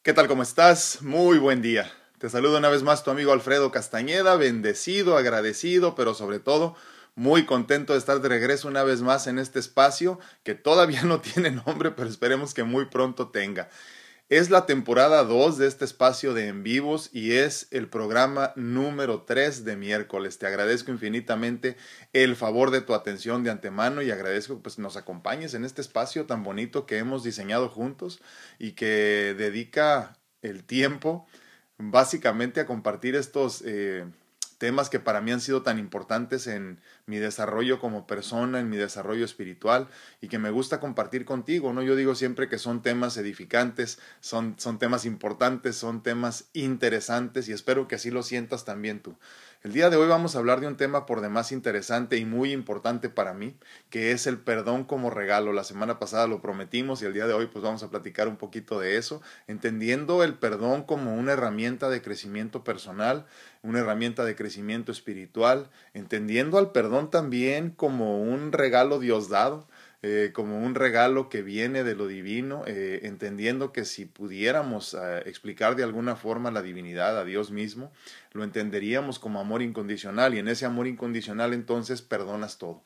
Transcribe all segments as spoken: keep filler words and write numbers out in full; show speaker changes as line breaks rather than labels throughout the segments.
¿Qué tal? ¿Cómo estás? Muy buen día. Te saludo una vez más tu amigo Alfredo Castañeda, bendecido, agradecido, pero sobre todo muy contento de estar de regreso una vez más en este espacio que todavía no tiene nombre, pero esperemos que muy pronto tenga. Es la temporada dos de este espacio de en vivos y es el programa número tres de miércoles. Te agradezco infinitamente el favor de tu atención de antemano y agradezco que pues, nos acompañes en este espacio tan bonito que hemos diseñado juntos y que dedica el tiempo básicamente a compartir estos eh, temas que para mí han sido tan importantes en mi desarrollo como persona, en mi desarrollo espiritual y que me gusta compartir contigo, ¿no? Yo digo siempre que son temas edificantes, son, son temas importantes, son temas interesantes y espero que así lo sientas también tú. El día de hoy vamos a hablar de un tema por demás interesante y muy importante para mí, que es el perdón como regalo. La semana pasada lo prometimos y el día de hoy pues vamos a platicar un poquito de eso, entendiendo el perdón como una herramienta de crecimiento personal, una herramienta de crecimiento espiritual, entendiendo al perdón también como un regalo Dios dado, eh, como un regalo que viene de lo divino, eh, entendiendo que si pudiéramos eh, explicar de alguna forma la divinidad a Dios mismo, lo entenderíamos como amor incondicional y en ese amor incondicional entonces perdonas todo.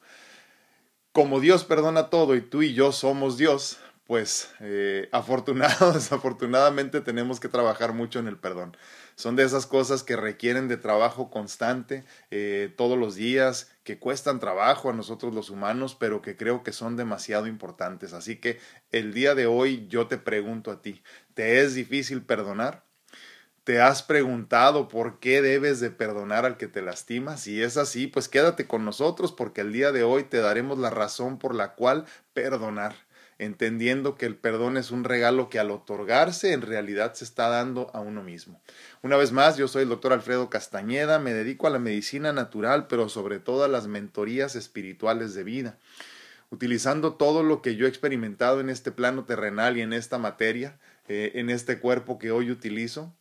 Como Dios perdona todo y tú y yo somos Dios, pues eh, afortunado, desafortunadamente tenemos que trabajar mucho en el perdón. Son de esas cosas que requieren de trabajo constante eh, todos los días, que cuestan trabajo a nosotros los humanos, pero que creo que son demasiado importantes. Así que el día de hoy yo te pregunto a ti, ¿te es difícil perdonar? ¿Te has preguntado por qué debes de perdonar al que te lastima? Si es así, pues quédate con nosotros porque el día de hoy te daremos la razón por la cual perdonar, entendiendo que el perdón es un regalo que al otorgarse en realidad se está dando a uno mismo. Una vez más, yo soy el doctor Alfredo Castañeda, me dedico a la medicina natural, pero sobre todo a las mentorías espirituales de vida. Utilizando todo lo que yo he experimentado en este plano terrenal y en esta materia, eh, en este cuerpo que hoy utilizo,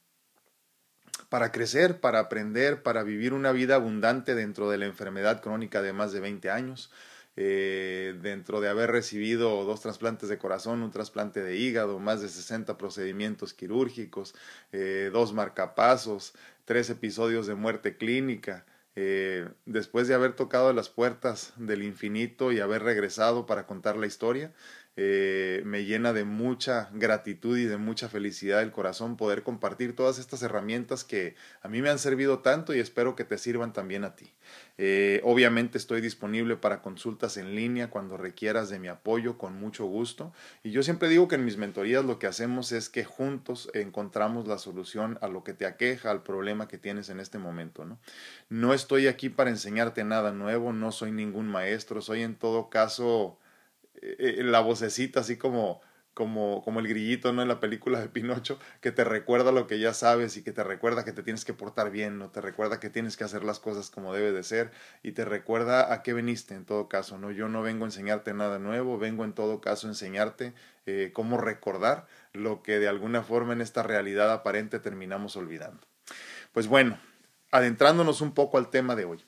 para crecer, para aprender, para vivir una vida abundante dentro de la enfermedad crónica de más de veinte años, eh, dentro de haber recibido dos trasplantes de corazón, un trasplante de hígado, más de sesenta procedimientos quirúrgicos, eh, dos marcapasos, tres episodios de muerte clínica, eh, después de haber tocado las puertas del infinito y haber regresado para contar la historia, eh, me llena de mucha gratitud y de mucha felicidad el corazón poder compartir todas estas herramientas que a mí me han servido tanto y espero que te sirvan también a ti. Eh, obviamente estoy disponible para consultas en línea cuando requieras de mi apoyo con mucho gusto y yo siempre digo que en mis mentorías lo que hacemos es que juntos encontramos la solución a lo que te aqueja, al problema que tienes en este momento, ¿no? No estoy aquí para enseñarte nada nuevo, no soy ningún maestro, soy en todo caso eh, la vocecita así como, como, como el grillito, ¿no? En la película de Pinocho, que te recuerda lo que ya sabes y que te recuerda que te tienes que portar bien, ¿no? Te recuerda que tienes que hacer las cosas como debe de ser y te recuerda a qué veniste en todo caso, ¿no? Yo no vengo a enseñarte nada nuevo, vengo en todo caso a enseñarte eh, cómo recordar lo que de alguna forma en esta realidad aparente terminamos olvidando. Pues bueno, adentrándonos un poco al tema de hoy.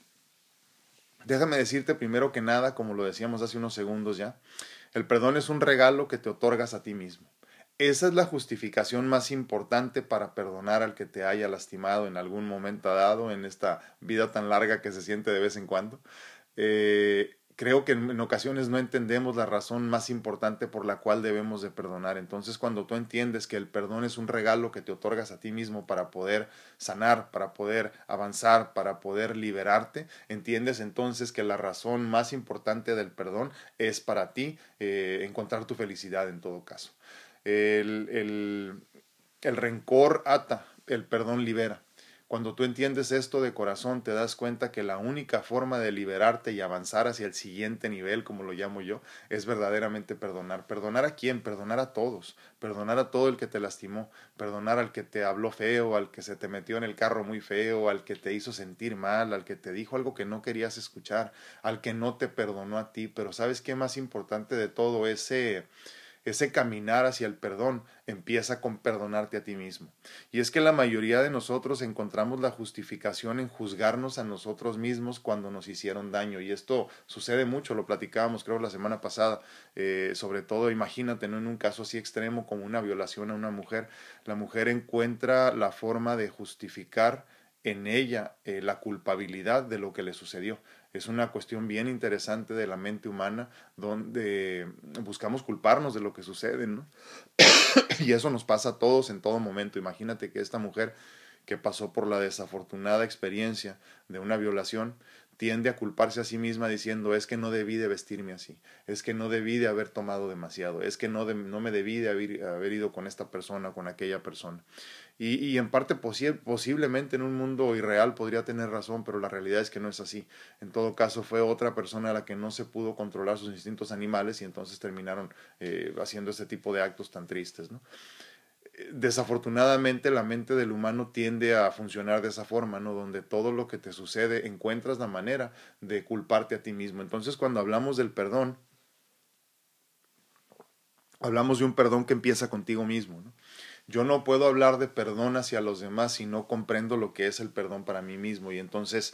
Déjame decirte primero que nada, como lo decíamos hace unos segundos ya, el perdón es un regalo que te otorgas a ti mismo. Esa es la justificación más importante para perdonar al que te haya lastimado en algún momento dado, en esta vida tan larga que se siente de vez en cuando. Eh, creo que en, en ocasiones no entendemos la razón más importante por la cual debemos de perdonar. Entonces, cuando tú entiendes que el perdón es un regalo que te otorgas a ti mismo para poder sanar, para poder avanzar, para poder liberarte, entiendes entonces que la razón más importante del perdón es para ti eh, encontrar tu felicidad en todo caso. El, el, el rencor ata, el perdón libera. Cuando tú entiendes esto de corazón, te das cuenta que la única forma de liberarte y avanzar hacia el siguiente nivel, como lo llamo yo, es verdaderamente perdonar. ¿Perdonar a quién? Perdonar a todos. Perdonar a todo el que te lastimó. Perdonar al que te habló feo, al que se te metió en el carro muy feo, al que te hizo sentir mal, al que te dijo algo que no querías escuchar, al que no te perdonó a ti. Pero ¿sabes qué más importante de todo ese Ese caminar hacia el perdón empieza con perdonarte a ti mismo. Y es que la mayoría de nosotros encontramos la justificación en juzgarnos a nosotros mismos cuando nos hicieron daño. Y esto sucede mucho, lo platicábamos creo la semana pasada. Eh, sobre todo, imagínate, ¿no? En un caso así extremo como una violación a una mujer, la mujer encuentra la forma de justificar en ella eh, la culpabilidad de lo que le sucedió. Es una cuestión bien interesante de la mente humana donde buscamos culparnos de lo que sucede, ¿no? Y eso nos pasa a todos en todo momento. Imagínate que esta mujer que pasó por la desafortunada experiencia de una violación tiende a culparse a sí misma diciendo es que no debí de vestirme así, es que no debí de haber tomado demasiado, es que no, de, no me debí de haber, haber ido con esta persona, con aquella persona. Y, y en parte posi posiblemente en un mundo irreal podría tener razón, pero la realidad es que no es así. En todo caso fue otra persona a la que no se pudo controlar sus instintos animales y entonces terminaron eh, haciendo este tipo de actos tan tristes, ¿no? Desafortunadamente la mente del humano tiende a funcionar de esa forma, ¿no? Donde todo lo que te sucede encuentras la manera de culparte a ti mismo. Entonces cuando hablamos del perdón, hablamos de un perdón que empieza contigo mismo, ¿no? Yo no puedo hablar de perdón hacia los demás si no comprendo lo que es el perdón para mí mismo. Y entonces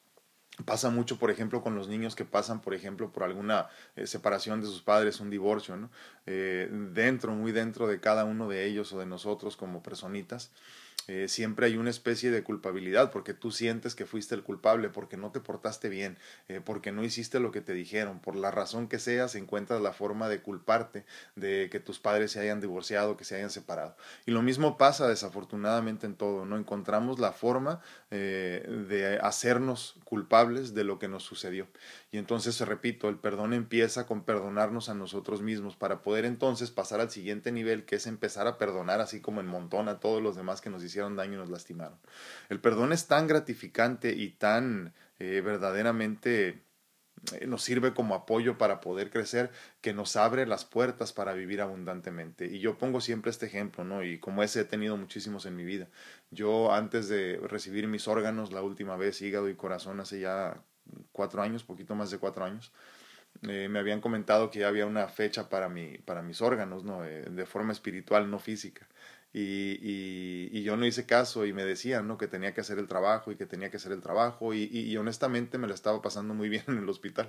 pasa mucho, por ejemplo, con los niños que pasan, por ejemplo, por alguna eh, separación de sus padres, un divorcio, ¿no? Eh, dentro, muy dentro de cada uno de ellos o de nosotros como personitas, eh, siempre hay una especie de culpabilidad porque tú sientes que fuiste el culpable, porque no te portaste bien, eh, porque no hiciste lo que te dijeron, por la razón que sea, se encuentras la forma de culparte de que tus padres se hayan divorciado, que se hayan separado. Y lo mismo pasa desafortunadamente en todo, ¿no? Encontramos la forma eh, de hacernos culpables de lo que nos sucedió. Y entonces, repito, el perdón empieza con perdonarnos a nosotros mismos para poder entonces pasar al siguiente nivel, que es empezar a perdonar así como en montón a todos los demás que nos hicieron daño y nos lastimaron. El perdón es tan gratificante y tan eh, verdaderamente eh, nos sirve como apoyo para poder crecer, que nos abre las puertas para vivir abundantemente. Y yo pongo siempre este ejemplo, ¿no? Y como ese he tenido muchísimos en mi vida. Yo antes de recibir mis órganos, la última vez, hígado y corazón, hace ya cuatro años, poquito más de cuatro años, eh, me habían comentado que ya había una fecha para, mi, para mis órganos, ¿no? Eh, de forma espiritual, no física. Y, y, y, yo no hice caso y me decían, ¿no? Que tenía que hacer el trabajo y que tenía que hacer el trabajo y, y, y honestamente me lo estaba pasando muy bien en el hospital.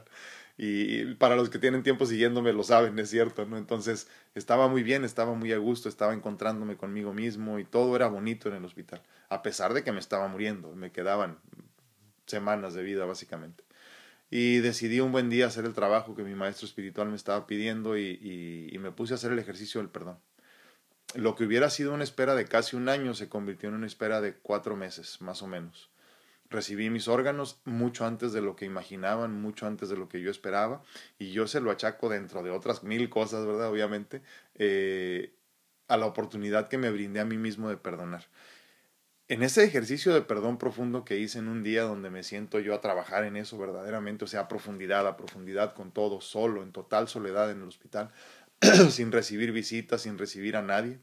Y, y para los que tienen tiempo siguiéndome lo saben, es cierto, ¿no? Entonces estaba muy bien, estaba muy a gusto, estaba encontrándome conmigo mismo y todo era bonito en el hospital, a pesar de que me estaba muriendo, me quedaban semanas de vida básicamente. Y decidí un buen día hacer el trabajo que mi maestro espiritual me estaba pidiendo y, y, y me puse a hacer el ejercicio del perdón. Lo que hubiera sido una espera de casi un año se convirtió en una espera de cuatro meses, más o menos. Recibí mis órganos mucho antes de lo que imaginaban, mucho antes de lo que yo esperaba, y yo se lo achaco dentro de otras mil cosas, ¿verdad? Obviamente, eh, a la oportunidad que me brindé a mí mismo de perdonar. En ese ejercicio de perdón profundo que hice en un día donde me siento yo a trabajar en eso verdaderamente, o sea, a profundidad, a profundidad con todo, solo, en total soledad en el hospital, sin recibir visitas, sin recibir a nadie,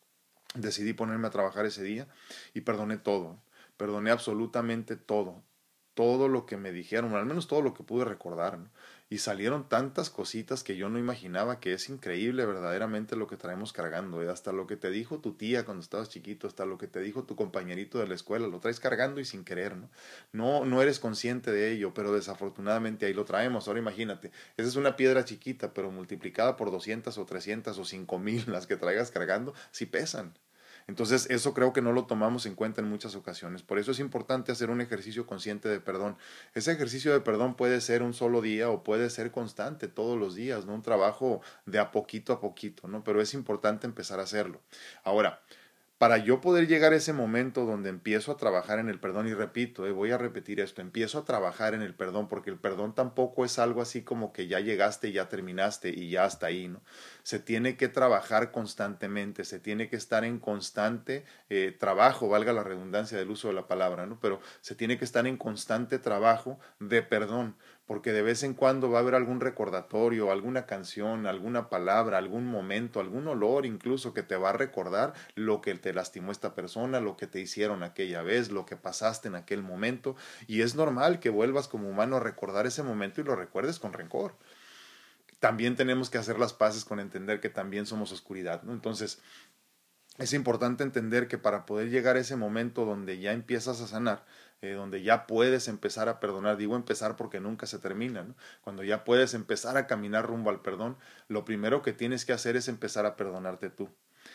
decidí ponerme a trabajar ese día y perdoné todo, perdoné absolutamente todo, todo lo que me dijeron, al menos todo lo que pude recordar, ¿no? Y salieron tantas cositas que yo no imaginaba, que es increíble verdaderamente lo que traemos cargando, ¿eh? Hasta lo que te dijo tu tía cuando estabas chiquito, hasta lo que te dijo tu compañerito de la escuela, lo traes cargando y sin querer, ¿no? No, no eres consciente de ello, pero desafortunadamente ahí lo traemos. Ahora imagínate, esa es una piedra chiquita, pero multiplicada por doscientas o trescientas o cinco mil las que traigas cargando, sí pesan. Entonces eso creo que no lo tomamos en cuenta en muchas ocasiones. Por eso es importante hacer un ejercicio consciente de perdón. Ese ejercicio de perdón puede ser un solo día o puede ser constante todos los días, ¿no? Un trabajo de a poquito a poquito, ¿no? Pero es importante empezar a hacerlo. Ahora, para yo poder llegar a ese momento donde empiezo a trabajar en el perdón, y repito, eh, voy a repetir esto, empiezo a trabajar en el perdón, porque el perdón tampoco es algo así como que ya llegaste, ya terminaste y ya hasta ahí, ¿no? Se tiene que trabajar constantemente, se tiene que estar en constante eh, trabajo, valga la redundancia del uso de la palabra, ¿no? Pero se tiene que estar en constante trabajo de perdón, porque de vez en cuando va a haber algún recordatorio, alguna canción, alguna palabra, algún momento, algún olor incluso que te va a recordar lo que te lastimó esta persona, lo que te hicieron aquella vez, lo que pasaste en aquel momento, y es normal que vuelvas como humano a recordar ese momento y lo recuerdes con rencor. también tenemos que hacer las paces con entender que también somos oscuridad, ¿no? Entonces, es importante entender que para poder llegar a ese momento donde ya empiezas a sanar, eh, donde ya puedes empezar a perdonar, digo empezar porque nunca se termina, ¿no? Cuando ya puedes empezar a caminar rumbo al perdón, lo primero que tienes que hacer es empezar a perdonarte tú.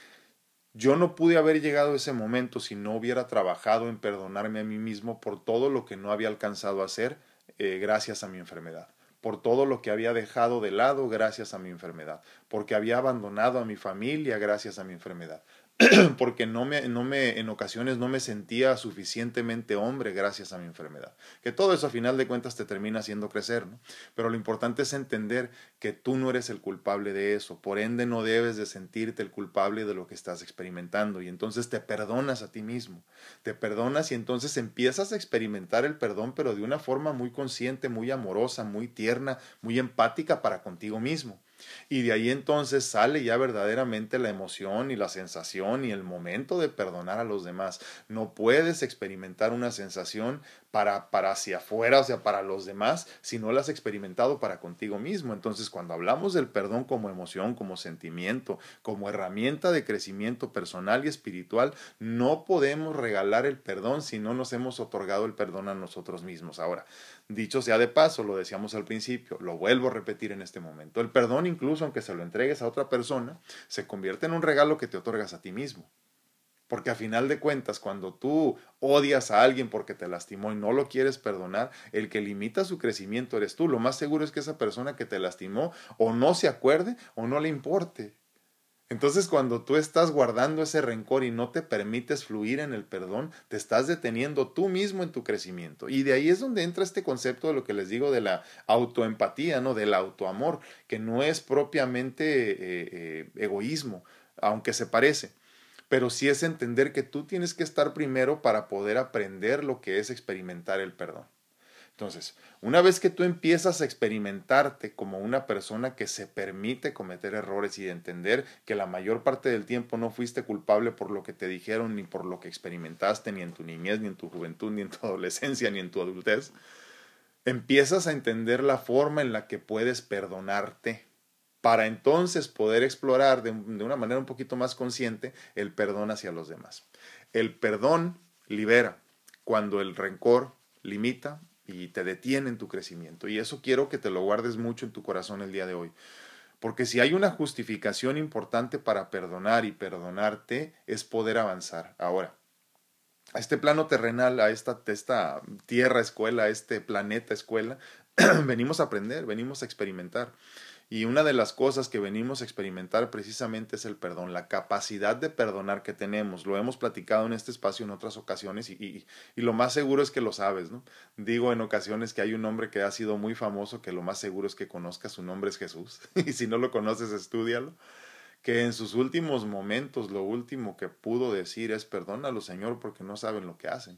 Yo no pude haber llegado a ese momento si no hubiera trabajado en perdonarme a mí mismo por todo lo que no había alcanzado a hacer eh, gracias a mi enfermedad, por todo lo que había dejado de lado gracias a mi enfermedad, porque había abandonado a mi familia gracias a mi enfermedad, porque no me, no me, en ocasiones no me sentía suficientemente hombre gracias a mi enfermedad. Que todo eso a final de cuentas te termina haciendo crecer, ¿no? Pero lo importante es entender que tú no eres el culpable de eso, por ende no debes de sentirte el culpable de lo que estás experimentando y entonces te perdonas a ti mismo, te perdonas y entonces empiezas a experimentar el perdón pero de una forma muy consciente, muy amorosa, muy tierna, muy empática para contigo mismo. Y de ahí entonces sale ya verdaderamente la emoción y la sensación y el momento de perdonar a los demás. No puedes experimentar una sensación para, para hacia afuera, o sea, para los demás, si no la has experimentado para contigo mismo. Entonces, cuando hablamos del perdón como emoción, como sentimiento, como herramienta de crecimiento personal y espiritual, no podemos regalar el perdón si no nos hemos otorgado el perdón a nosotros mismos. Ahora, dicho sea de paso, lo decíamos al principio, lo vuelvo a repetir en este momento, el perdón incluso aunque se lo entregues a otra persona, se convierte en un regalo que te otorgas a ti mismo. Porque a final de cuentas, cuando tú odias a alguien porque te lastimó y no lo quieres perdonar, el que limita su crecimiento eres tú. Lo más seguro es que esa persona que te lastimó o no se acuerde o no le importe. Entonces, cuando tú estás guardando ese rencor y no te permites fluir en el perdón, te estás deteniendo tú mismo en tu crecimiento. Y de ahí es donde entra este concepto de lo que les digo de la autoempatía, ¿no? Del autoamor, que no es propiamente eh, eh, egoísmo, aunque se parece. Pero sí es entender que tú tienes que estar primero para poder aprender lo que es experimentar el perdón. Entonces, una vez que tú empiezas a experimentarte como una persona que se permite cometer errores y de entender que la mayor parte del tiempo no fuiste culpable por lo que te dijeron, ni por lo que experimentaste, ni en tu niñez, ni en tu juventud, ni en tu adolescencia, ni en tu adultez, empiezas a entender la forma en la que puedes perdonarte para entonces poder explorar de, de una manera un poquito más consciente el perdón hacia los demás. El perdón libera cuando el rencor limita y te detiene en tu crecimiento. Y eso quiero que te lo guardes mucho en tu corazón el día de hoy. Porque si hay una justificación importante para perdonar y perdonarte, es poder avanzar. Ahora, a este plano terrenal, a esta, esta tierra escuela, a este planeta escuela, venimos a aprender, venimos a experimentar. Y una de las cosas que venimos a experimentar precisamente es el perdón, la capacidad de perdonar que tenemos. Lo hemos platicado en este espacio en otras ocasiones y, y, y lo más seguro es que lo sabes, ¿no? Digo en ocasiones que hay un hombre que ha sido muy famoso, que lo más seguro es que conozcas, su nombre es Jesús. Y si no lo conoces, estúdialo. Que en sus últimos momentos lo último que pudo decir es perdónalo, Señor, porque no saben lo que hacen.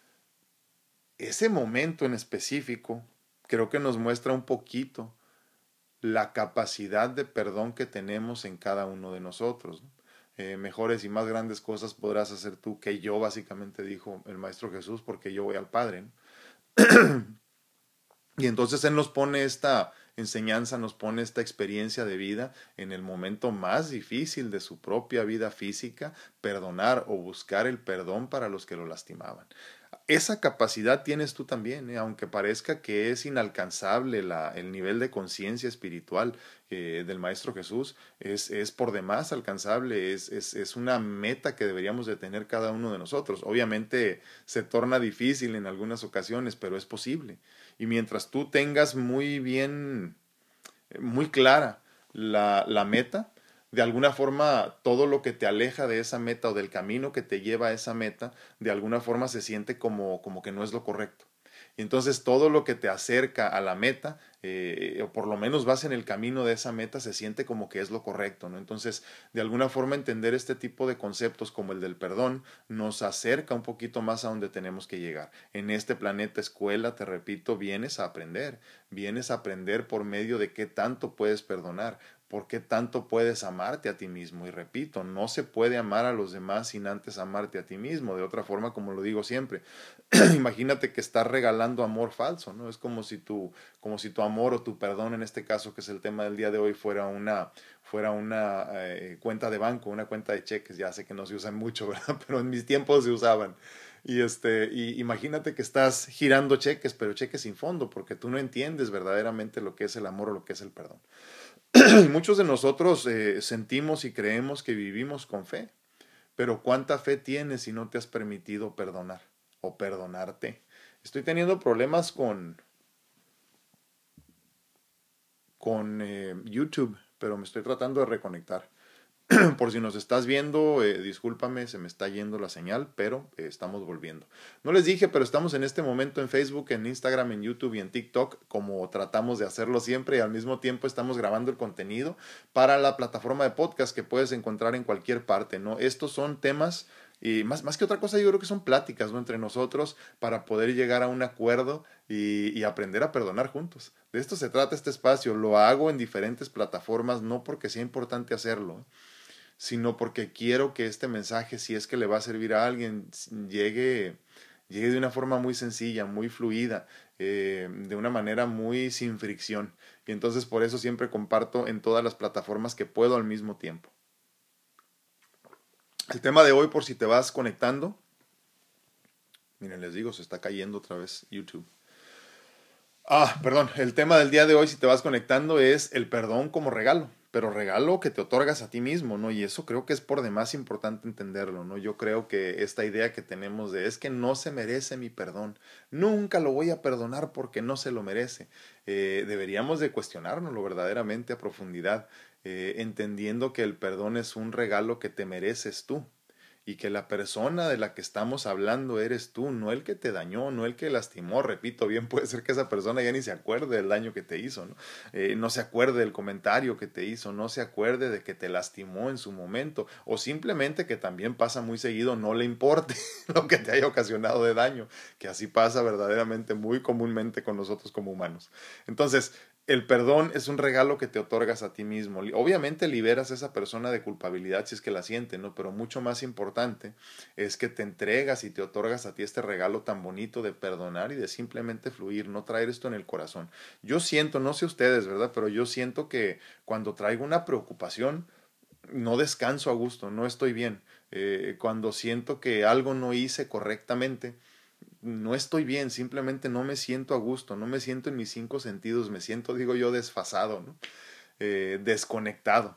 Ese momento en específico creo que nos muestra un poquito la capacidad de perdón que tenemos en cada uno de nosotros, ¿no? Eh, mejores y más grandes cosas podrás hacer tú que yo, básicamente dijo el Maestro Jesús, porque yo voy al Padre, ¿no? Y entonces Él nos pone esta enseñanza, nos pone esta experiencia de vida en el momento más difícil de su propia vida física, perdonar o buscar el perdón para los que lo lastimaban. Esa capacidad tienes tú también, ¿eh? Aunque parezca que es inalcanzable la, el nivel de conciencia espiritual eh, del Maestro Jesús, es, es por demás alcanzable, es, es, es una meta que deberíamos de tener cada uno de nosotros. Obviamente se torna difícil en algunas ocasiones, pero es posible. Y mientras tú tengas muy bien, muy clara la, la meta, de alguna forma todo lo que te aleja de esa meta o del camino que te lleva a esa meta, de alguna forma se siente como, como que no es lo correcto. Y entonces todo lo que te acerca a la meta, eh, o por lo menos vas en el camino de esa meta, se siente como que es lo correcto, ¿no? Entonces, de alguna forma entender este tipo de conceptos como el del perdón nos acerca un poquito más a donde tenemos que llegar. En este planeta escuela, te repito, vienes a aprender, vienes a aprender por medio de qué tanto puedes perdonar, ¿por qué tanto puedes amarte a ti mismo? Y repito, no se puede amar a los demás sin antes amarte a ti mismo. De otra forma, como lo digo siempre, imagínate que estás regalando amor falso, ¿no? Es como si tu, como si tu amor o tu perdón, en este caso, que es el tema del día de hoy, fuera una, fuera una eh, cuenta de banco, una cuenta de cheques. Ya sé que no se usan mucho, ¿verdad? Pero en mis tiempos se usaban. Y este, y imagínate que estás girando cheques, pero cheques sin fondo, porque tú no entiendes verdaderamente lo que es el amor o lo que es el perdón. Y muchos de nosotros eh, sentimos y creemos que vivimos con fe, pero ¿cuánta fe tienes si no te has permitido perdonar o perdonarte? Estoy teniendo problemas con, con eh, YouTube, pero me estoy tratando de reconectar. Por si nos estás viendo, eh, discúlpame, se me está yendo la señal, pero eh, estamos volviendo. No les dije, pero estamos en este momento en Facebook, en Instagram, en YouTube y en TikTok, como tratamos de hacerlo siempre, y al mismo tiempo estamos grabando el contenido para la plataforma de podcast que puedes encontrar en cualquier parte, ¿no? Estos son temas, y más, más que otra cosa, yo creo que son pláticas, ¿no? Entre nosotros para poder llegar a un acuerdo y, y aprender a perdonar juntos. De esto se trata este espacio. Lo hago en diferentes plataformas, no porque sea importante hacerlo, ¿eh? Sino porque quiero que este mensaje, si es que le va a servir a alguien, llegue, llegue de una forma muy sencilla, muy fluida, eh, de una manera muy sin fricción. Y entonces por eso siempre comparto en todas las plataformas que puedo al mismo tiempo. El tema de hoy, por si te vas conectando, miren, les digo, se está cayendo otra vez YouTube. Ah, perdón, el tema del día de hoy, si te vas conectando, es el perdón como regalo, pero regalo que te otorgas a ti mismo, ¿no? Y eso creo que es por demás importante entenderlo, ¿no? Yo creo que esta idea que tenemos de es que no se merece mi perdón, nunca lo voy a perdonar porque no se lo merece, eh, deberíamos de cuestionárnoslo verdaderamente a profundidad, eh, entendiendo que el perdón es un regalo que te mereces tú y que la persona de la que estamos hablando eres tú, no el que te dañó, no el que lastimó. Repito, bien puede ser que esa persona ya ni se acuerde del daño que te hizo, ¿no? Eh, no se acuerde del comentario que te hizo, no se acuerde de que te lastimó en su momento, o simplemente, que también pasa muy seguido, no le importe lo que te haya ocasionado de daño, que así pasa verdaderamente muy comúnmente con nosotros como humanos. Entonces, el perdón es un regalo que te otorgas a ti mismo. Obviamente liberas a esa persona de culpabilidad si es que la siente, ¿no? Pero mucho más importante es que te entregas y te otorgas a ti este regalo tan bonito de perdonar y de simplemente fluir, no traer esto en el corazón. Yo siento, no sé ustedes, ¿verdad? Pero yo siento que cuando traigo una preocupación, no descanso a gusto, no estoy bien. Eh, cuando siento que algo no hice correctamente, no estoy bien, simplemente no me siento a gusto, no me siento en mis cinco sentidos, me siento, digo yo, desfasado, ¿no? Eh, desconectado.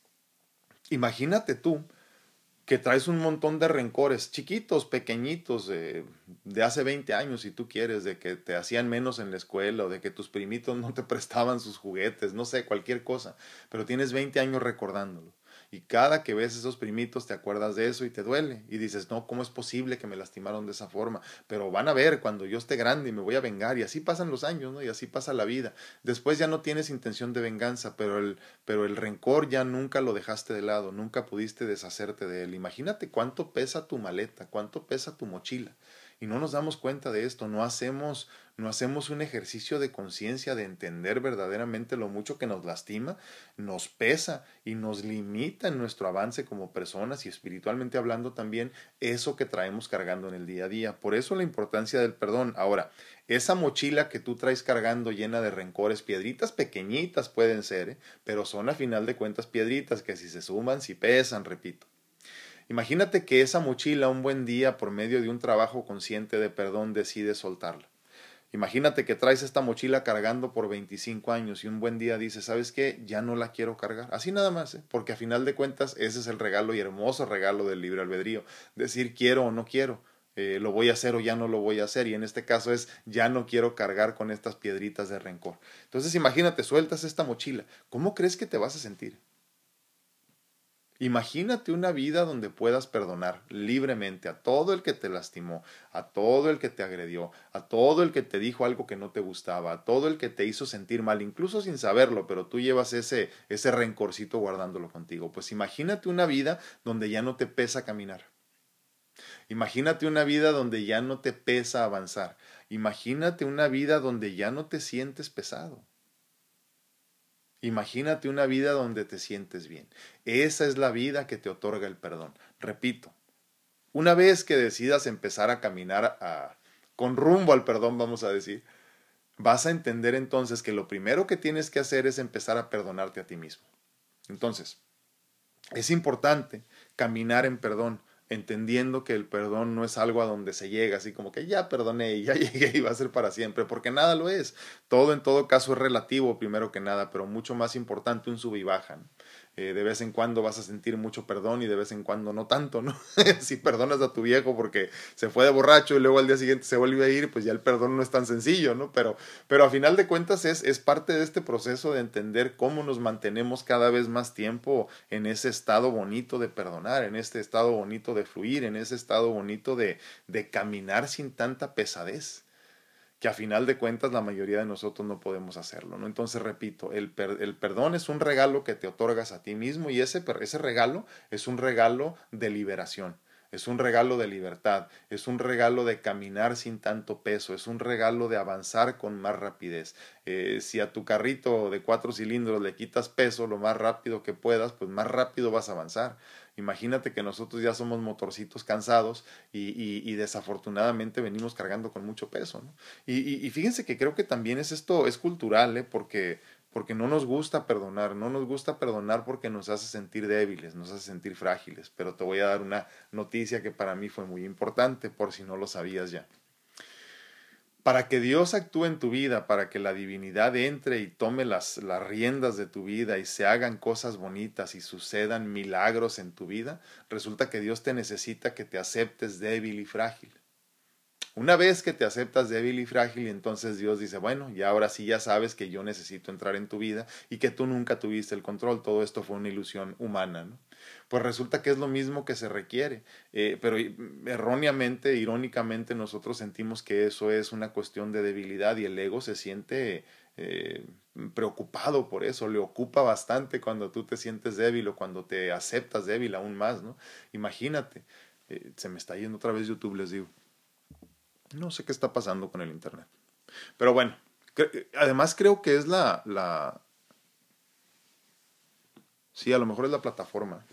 Imagínate tú que traes un montón de rencores, chiquitos, pequeñitos, eh, de hace veinte años, si tú quieres, de que te hacían menos en la escuela, o de que tus primitos no te prestaban sus juguetes, no sé, cualquier cosa, pero tienes veinte años recordándolo. Y cada que ves esos primitos te acuerdas de eso y te duele. Y dices, no, ¿cómo es posible que me lastimaron de esa forma? Pero van a ver cuando yo esté grande y me voy a vengar. Y así pasan los años, ¿no? Y así pasa la vida. Después ya no tienes intención de venganza, pero el, pero el rencor ya nunca lo dejaste de lado, nunca pudiste deshacerte de él. Imagínate cuánto pesa tu maleta, cuánto pesa tu mochila. Y no nos damos cuenta de esto, no hacemos, no hacemos un ejercicio de conciencia, de entender verdaderamente lo mucho que nos lastima, nos pesa y nos limita en nuestro avance como personas y espiritualmente hablando también eso que traemos cargando en el día a día. Por eso la importancia del perdón. Ahora, esa mochila que tú traes cargando llena de rencores, piedritas pequeñitas pueden ser, ¿eh? Pero son a final de cuentas piedritas que si se suman, si pesan, repito. Imagínate que esa mochila un buen día, por medio de un trabajo consciente de perdón, decide soltarla. Imagínate que traes esta mochila cargando por veinticinco años y un buen día dices, ¿sabes qué? Ya no la quiero cargar. Así nada más, ¿eh? Porque a final de cuentas ese es el regalo y hermoso regalo del libre albedrío. Decir quiero o no quiero, eh, lo voy a hacer o ya no lo voy a hacer. Y en este caso es ya no quiero cargar con estas piedritas de rencor. Entonces imagínate, sueltas esta mochila. ¿Cómo crees que te vas a sentir? Imagínate una vida donde puedas perdonar libremente a todo el que te lastimó, a todo el que te agredió, a todo el que te dijo algo que no te gustaba, a todo el que te hizo sentir mal, incluso sin saberlo, pero tú llevas ese, ese rencorcito guardándolo contigo. Pues imagínate una vida donde ya no te pesa caminar. Imagínate una vida donde ya no te pesa avanzar. Imagínate una vida donde ya no te sientes pesado. Imagínate una vida donde te sientes bien. Esa es la vida que te otorga el perdón. Repito, una vez que decidas empezar a caminar a, con rumbo al perdón, vamos a decir, vas a entender entonces que lo primero que tienes que hacer es empezar a perdonarte a ti mismo. Entonces, es importante caminar en perdón, entendiendo que el perdón no es algo a donde se llega, así como que ya perdoné y ya llegué y va a ser para siempre, porque nada lo es. Todo en todo caso es relativo, primero que nada, pero mucho más importante un sub y baja, ¿no? Eh, de vez en cuando vas a sentir mucho perdón y de vez en cuando no tanto, ¿no? Si perdonas a tu viejo porque se fue de borracho y luego al día siguiente se vuelve a ir, pues ya el perdón no es tan sencillo, ¿no? Pero, pero a final de cuentas es, es parte de este proceso de entender cómo nos mantenemos cada vez más tiempo en ese estado bonito de perdonar, en este estado bonito de fluir, en ese estado bonito de, de caminar sin tanta pesadez, que a final de cuentas la mayoría de nosotros no podemos hacerlo, ¿no? Entonces, repito, el, per, el perdón es un regalo que te otorgas a ti mismo y ese, ese regalo es un regalo de liberación, es un regalo de libertad, es un regalo de caminar sin tanto peso, es un regalo de avanzar con más rapidez. Eh, si a tu carrito de cuatro cilindros le quitas peso lo más rápido que puedas, pues más rápido vas a avanzar. Imagínate que nosotros ya somos motorcitos cansados y, y, y desafortunadamente venimos cargando con mucho peso, ¿no? Y, y, y fíjense que creo que también es esto, es cultural, ¿eh? Porque, porque no nos gusta perdonar, no nos gusta perdonar porque nos hace sentir débiles, nos hace sentir frágiles. Pero te voy a dar una noticia que para mí fue muy importante, por si no lo sabías ya. Para que Dios actúe en tu vida, para que la divinidad entre y tome las, las riendas de tu vida y se hagan cosas bonitas y sucedan milagros en tu vida, resulta que Dios te necesita que te aceptes débil y frágil. Una vez que te aceptas débil y frágil, entonces Dios dice, bueno, y ahora sí ya sabes que yo necesito entrar en tu vida y que tú nunca tuviste el control, todo esto fue una ilusión humana, ¿no? Pues resulta que es lo mismo que se requiere, eh, pero erróneamente, irónicamente, nosotros sentimos que eso es una cuestión de debilidad y el ego se siente eh, preocupado por eso, le ocupa bastante cuando tú te sientes débil o cuando te aceptas débil aún más, ¿no? Imagínate, eh, se me está yendo otra vez YouTube, les digo. No sé qué está pasando con el internet. Pero bueno, cre además creo que es la, la... Sí, a lo mejor es la plataforma.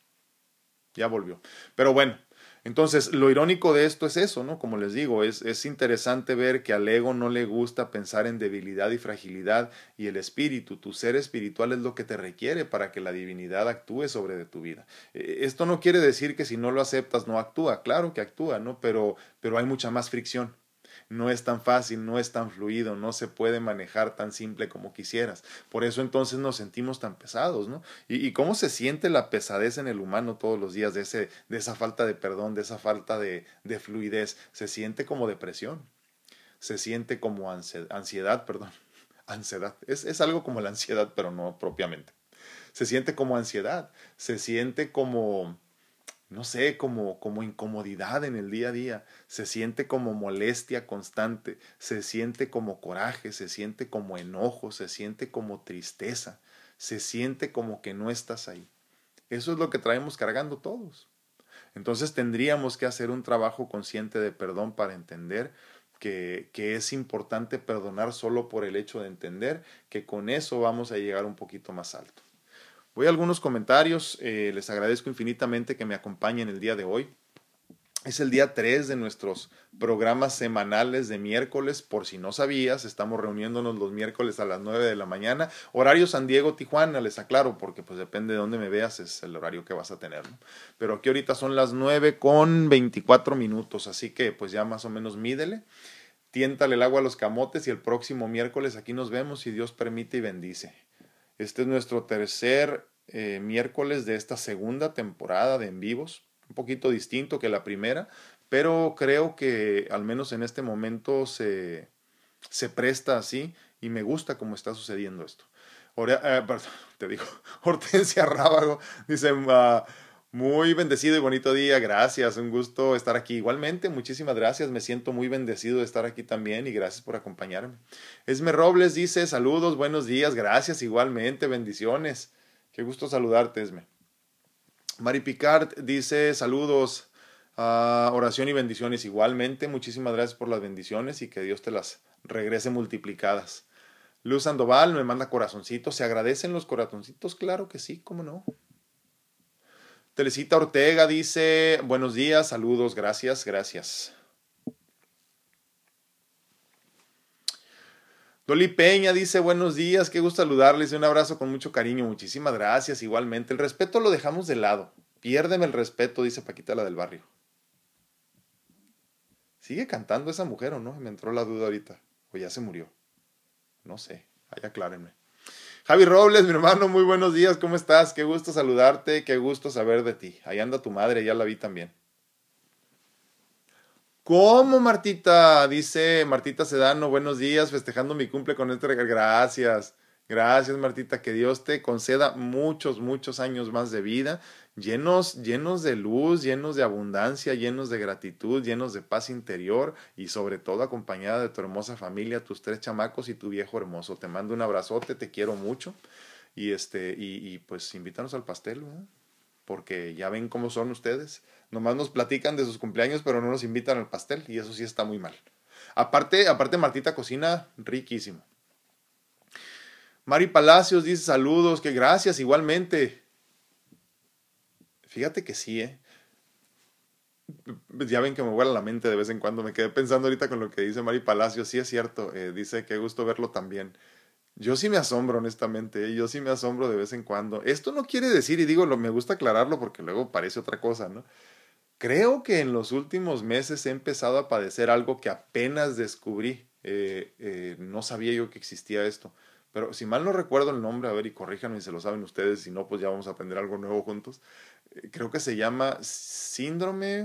Ya volvió. Pero bueno, entonces lo irónico de esto es eso, ¿no? Como les digo, es, es interesante ver que al ego no le gusta pensar en debilidad y fragilidad y el espíritu, tu ser espiritual es lo que te requiere para que la divinidad actúe sobre de tu vida. Eh, esto no quiere decir que si no lo aceptas no actúa, claro que actúa, ¿no? Pero, pero hay mucha más fricción. No es tan fácil, no es tan fluido, no se puede manejar tan simple como quisieras. Por eso entonces nos sentimos tan pesados, ¿no? ¿Y, y cómo se siente la pesadez en el humano todos los días de, ese, de esa falta de perdón, de esa falta de, de fluidez? Se siente como depresión, se siente como ansiedad, ansiedad perdón, ansiedad. Es, es algo como la ansiedad, pero no propiamente. Se siente como ansiedad, se siente como no sé, como, como incomodidad en el día a día, se siente como molestia constante, se siente como coraje, se siente como enojo, se siente como tristeza, se siente como que no estás ahí. Eso es lo que traemos cargando todos. Entonces tendríamos que hacer un trabajo consciente de perdón para entender que, que es importante perdonar solo por el hecho de entender que con eso vamos a llegar un poquito más alto. Voy a algunos comentarios, eh, les agradezco infinitamente que me acompañen el día de hoy. Es el día tres de nuestros programas semanales de miércoles, por si no sabías, estamos reuniéndonos los miércoles a las nueve de la mañana, horario San Diego, Tijuana, les aclaro, porque pues depende de dónde me veas, es el horario que vas a tener, ¿no? Pero aquí ahorita son las nueve con veinticuatro minutos, así que pues ya más o menos mídele, tiéntale el agua a los camotes y el próximo miércoles aquí nos vemos si Dios permite y bendice. Este es nuestro tercer eh, miércoles de esta segunda temporada de en vivos, un poquito distinto que la primera, pero creo que al menos en este momento se, se presta así y me gusta cómo está sucediendo esto. Ora, eh, perdón, te digo, Hortensia Rábago dice... Uh, muy bendecido y bonito día, gracias, un gusto estar aquí. Igualmente, muchísimas gracias, me siento muy bendecido de estar aquí también y gracias por acompañarme. Esme Robles dice, saludos, buenos días, gracias, igualmente, bendiciones. Qué gusto saludarte, Esme. Mari Picard dice, saludos, uh, oración y bendiciones. Igualmente, muchísimas gracias por las bendiciones y que Dios te las regrese multiplicadas. Luz Sandoval me manda corazoncitos. ¿Se agradecen los corazoncitos? Claro que sí, ¿cómo no? Teresita Ortega dice, buenos días, saludos, gracias, gracias. Doli Peña dice, buenos días, qué gusto saludarles, un abrazo con mucho cariño, muchísimas gracias, igualmente. El respeto lo dejamos de lado, piérdeme el respeto, dice Paquita la del barrio. ¿Sigue cantando esa mujer o no? Me entró la duda ahorita, o ya se murió, no sé, ahí aclárenme. Javi Robles, mi hermano, muy buenos días, ¿cómo estás? Qué gusto saludarte, qué gusto saber de ti. Ahí anda tu madre, ya la vi también. ¿Cómo, Martita? Dice Martita Sedano, buenos días, festejando mi cumple con este regalo. Gracias, gracias, Martita, que Dios te conceda muchos, muchos años más de vida, llenos, llenos de luz, llenos de abundancia, llenos de gratitud, llenos de paz interior y sobre todo acompañada de tu hermosa familia, tus tres chamacos y tu viejo hermoso. Te mando un abrazote, te quiero mucho y este, y, y pues invítanos al pastel, ¿verdad? Porque ya ven cómo son ustedes. Nomás nos platican de sus cumpleaños, pero no nos invitan al pastel, y eso sí está muy mal. Aparte, aparte Martita cocina riquísimo. Mari Palacios dice saludos, que gracias, igualmente. Fíjate que sí, ¿eh? Ya ven que me vuela la mente de vez en cuando. Me quedé pensando ahorita con lo que dice Mari Palacios. Sí es cierto, eh, dice que gusto verlo también. Yo sí me asombro, honestamente, ¿eh? Yo sí me asombro de vez en cuando. Esto no quiere decir, y digo, lo, me gusta aclararlo porque luego parece otra cosa, ¿no? Creo que en los últimos meses he empezado a padecer algo que apenas descubrí. Eh, eh, no sabía yo que existía esto. Pero si mal no recuerdo el nombre, a ver y corríjanme si se lo saben ustedes, si no, pues ya vamos a aprender algo nuevo juntos. Eh, creo que se llama síndrome...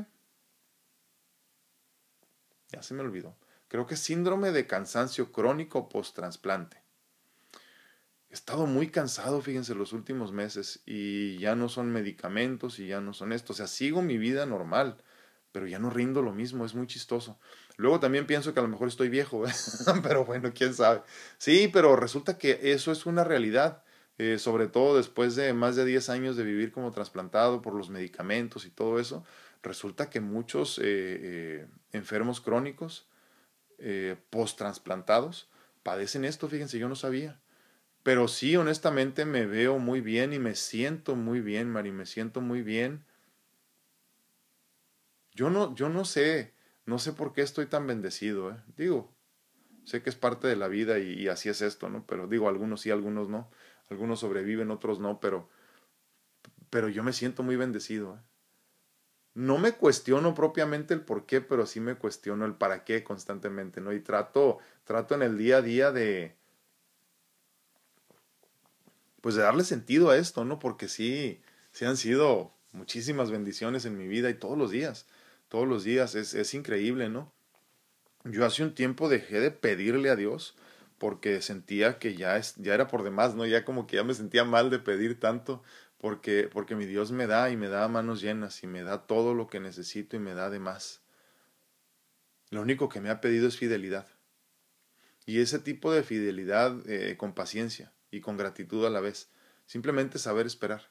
Ya se me olvidó. Creo que es síndrome de cansancio crónico post-trasplante. He estado muy cansado, fíjense, los últimos meses y ya no son medicamentos y ya no son esto. O sea, sigo mi vida normal, pero ya no rindo lo mismo, es muy chistoso. Luego también pienso que a lo mejor estoy viejo, ¿eh? Pero bueno, quién sabe. Sí, pero resulta que eso es una realidad, eh, sobre todo después de más de diez años de vivir como trasplantado por los medicamentos y todo eso. Resulta que muchos eh, eh, enfermos crónicos eh, post-trasplantados padecen esto, fíjense, yo no sabía. Pero sí, honestamente me veo muy bien y me siento muy bien, Mari, me siento muy bien. Yo no, yo no sé, no sé por qué estoy tan bendecido, ¿eh? Digo, sé que es parte de la vida y, y así es esto, ¿no? Pero digo, algunos sí, algunos no. Algunos sobreviven, otros no, pero, pero yo me siento muy bendecido, ¿eh? No me cuestiono propiamente el por qué, pero sí me cuestiono el para qué constantemente, ¿no? Y trato, trato en el día a día de, pues de darle sentido a esto, ¿no? Porque sí, sí han sido muchísimas bendiciones en mi vida y todos los días, todos los días, es, es increíble, ¿no? Yo hace un tiempo dejé de pedirle a Dios porque sentía que ya, es, ya era por demás, ¿no? Ya como que ya me sentía mal de pedir tanto porque, porque mi Dios me da y me da a manos llenas y me da todo lo que necesito y me da de más. Lo único que me ha pedido es fidelidad. Y ese tipo de fidelidad eh, con paciencia y con gratitud a la vez. Simplemente saber esperar.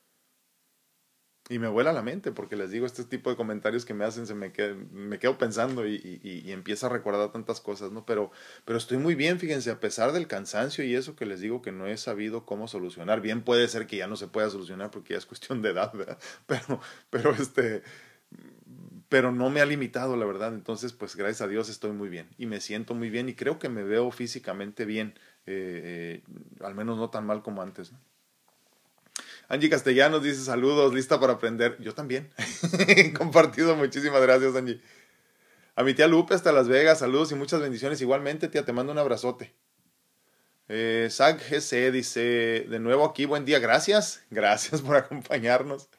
Y me vuela la mente porque les digo este tipo de comentarios que me hacen, se me, qued, me quedo pensando y, y, y empiezo a recordar tantas cosas, ¿no? Pero, pero estoy muy bien, fíjense, a pesar del cansancio y eso que les digo que no he sabido cómo solucionar. Bien puede ser que ya no se pueda solucionar porque ya es cuestión de edad, ¿verdad? Pero, pero este, pero no me ha limitado, la verdad. Entonces, pues gracias a Dios estoy muy bien y me siento muy bien y creo que me veo físicamente bien, eh, eh, al menos no tan mal como antes, ¿no? Angie Castellanos dice saludos, lista para aprender. Yo también. Compartido, muchísimas gracias, Angie. A mi tía Lupe hasta Las Vegas, saludos y muchas bendiciones. Igualmente, tía, te mando un abrazote. Eh, Zach G C dice, de nuevo aquí, buen día, gracias. Gracias por acompañarnos.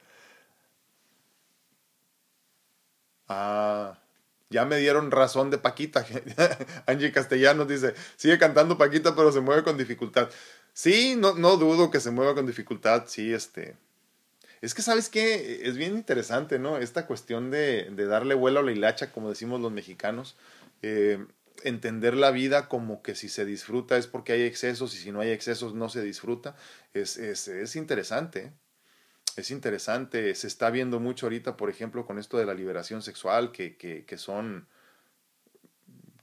Ah, ya me dieron razón de Paquita. Angie Castellanos dice, sigue cantando Paquita, pero se mueve con dificultad. Sí, no, no dudo que se mueva con dificultad, sí, este... Es que, ¿sabes qué? Es bien interesante, ¿no? Esta cuestión de, de darle vuelo a la hilacha, como decimos los mexicanos. Eh, entender la vida como que si se disfruta es porque hay excesos y si no hay excesos no se disfruta. Es, es, es interesante, ¿eh? Es interesante. Se está viendo mucho ahorita, por ejemplo, con esto de la liberación sexual, que, que, que son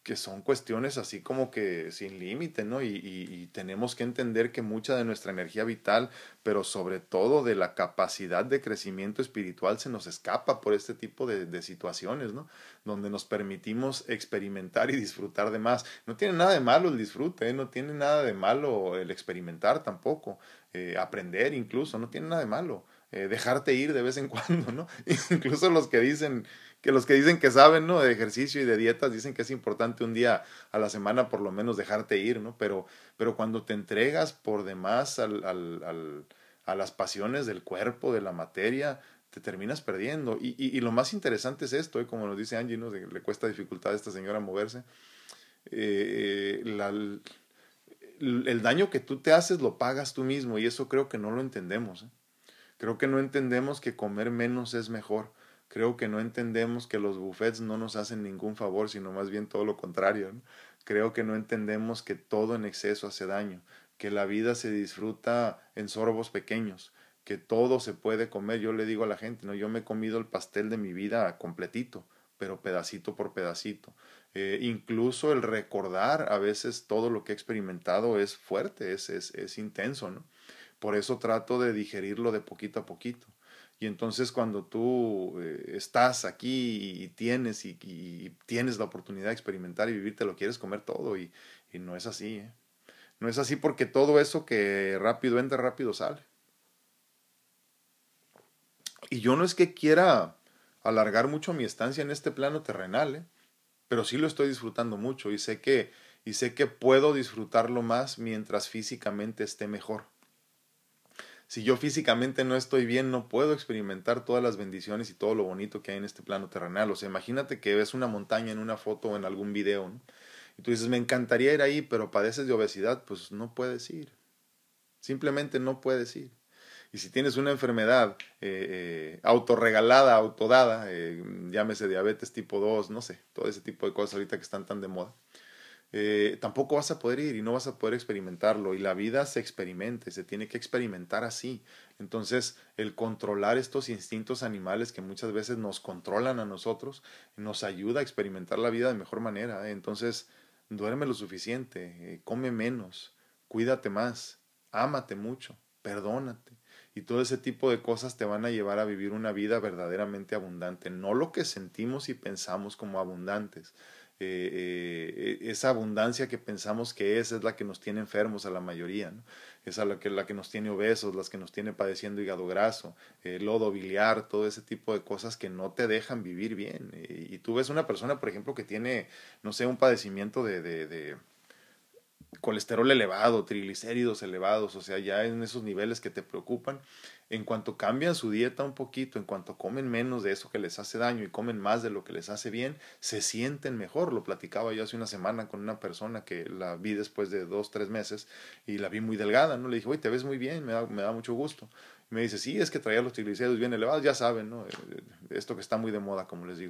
que son cuestiones así como que sin límite, ¿no? Y, y, y tenemos que entender que mucha de nuestra energía vital, pero sobre todo de la capacidad de crecimiento espiritual, se nos escapa por este tipo de, de situaciones, ¿no? Donde nos permitimos experimentar y disfrutar de más. No tiene nada de malo el disfrute, ¿eh? No tiene nada de malo el experimentar tampoco, eh, aprender incluso, no tiene nada de malo. Eh, dejarte ir de vez en cuando, ¿no? Incluso los que dicen que los que dicen que saben, ¿no? De ejercicio y de dietas dicen que es importante un día a la semana por lo menos dejarte ir, ¿no? Pero, pero cuando te entregas por demás al, al, al, a las pasiones del cuerpo, de la materia, te terminas perdiendo. Y, y, y lo más interesante es esto, ¿eh? Como nos dice Angie, ¿no? De, le cuesta dificultad a esta señora moverse. Eh, la, el, el daño que tú te haces lo pagas tú mismo y eso creo que no lo entendemos, ¿eh? Creo que no entendemos que comer menos es mejor. Creo que no entendemos que los buffets no nos hacen ningún favor, sino más bien todo lo contrario, ¿no? Creo que no entendemos que todo en exceso hace daño, que la vida se disfruta en sorbos pequeños, que todo se puede comer. Yo le digo a la gente, ¿no? Yo me he comido el pastel de mi vida completito, pero pedacito por pedacito. Eh, incluso el recordar a veces todo lo que he experimentado es fuerte, es, es, es intenso, ¿no? Por eso trato de digerirlo de poquito a poquito. Y entonces cuando tú eh, estás aquí y tienes y, y, tienes la oportunidad de experimentar y vivir, te lo quieres comer todo y, y no es así, ¿eh? No es así porque todo eso que rápido entra, rápido sale. Y yo no es que quiera alargar mucho mi estancia en este plano terrenal, ¿eh? Pero sí lo estoy disfrutando mucho y sé que, y sé que puedo disfrutarlo más mientras físicamente esté mejor. Si yo físicamente no estoy bien, no puedo experimentar todas las bendiciones y todo lo bonito que hay en este plano terrenal. O sea, imagínate que ves una montaña en una foto o en algún video, ¿no? Y tú dices, me encantaría ir ahí, pero padeces de obesidad, pues no puedes ir. Simplemente no puedes ir. Y si tienes una enfermedad eh, eh, autorregalada, autodada, eh, llámese diabetes tipo dos, no sé, todo ese tipo de cosas ahorita que están tan de moda, eh, tampoco vas a poder ir y no vas a poder experimentarlo. Y la vida se experimenta, se tiene que experimentar así. Entonces, el controlar estos instintos animales que muchas veces nos controlan a nosotros, nos ayuda a experimentar la vida de mejor manera, ¿eh? Entonces, duerme lo suficiente, eh, come menos, cuídate más, ámate mucho, perdónate. Y todo ese tipo de cosas te van a llevar a vivir una vida verdaderamente abundante, no lo que sentimos y pensamos como abundantes. Eh, eh, esa abundancia que pensamos que es, es la que nos tiene enfermos a la mayoría, ¿no? Esa es la que, la que nos tiene obesos, las que nos tiene padeciendo hígado graso, eh, lodo biliar, todo ese tipo de cosas que no te dejan vivir bien. Y, y tú ves una persona, por ejemplo, que tiene, no sé, un padecimiento de, de, de colesterol elevado, triglicéridos elevados, o sea, ya en esos niveles que te preocupan, en cuanto cambian su dieta un poquito, en cuanto comen menos de eso que les hace daño y comen más de lo que les hace bien, se sienten mejor. Lo platicaba yo hace una semana con una persona que la vi después de dos, tres meses y la vi muy delgada, ¿no? Le dije, oye, te ves muy bien, me da, me da mucho gusto. Y me dice, sí, es que traía los triglicéridos bien elevados, ya saben, ¿no? Esto que está muy de moda, como les digo.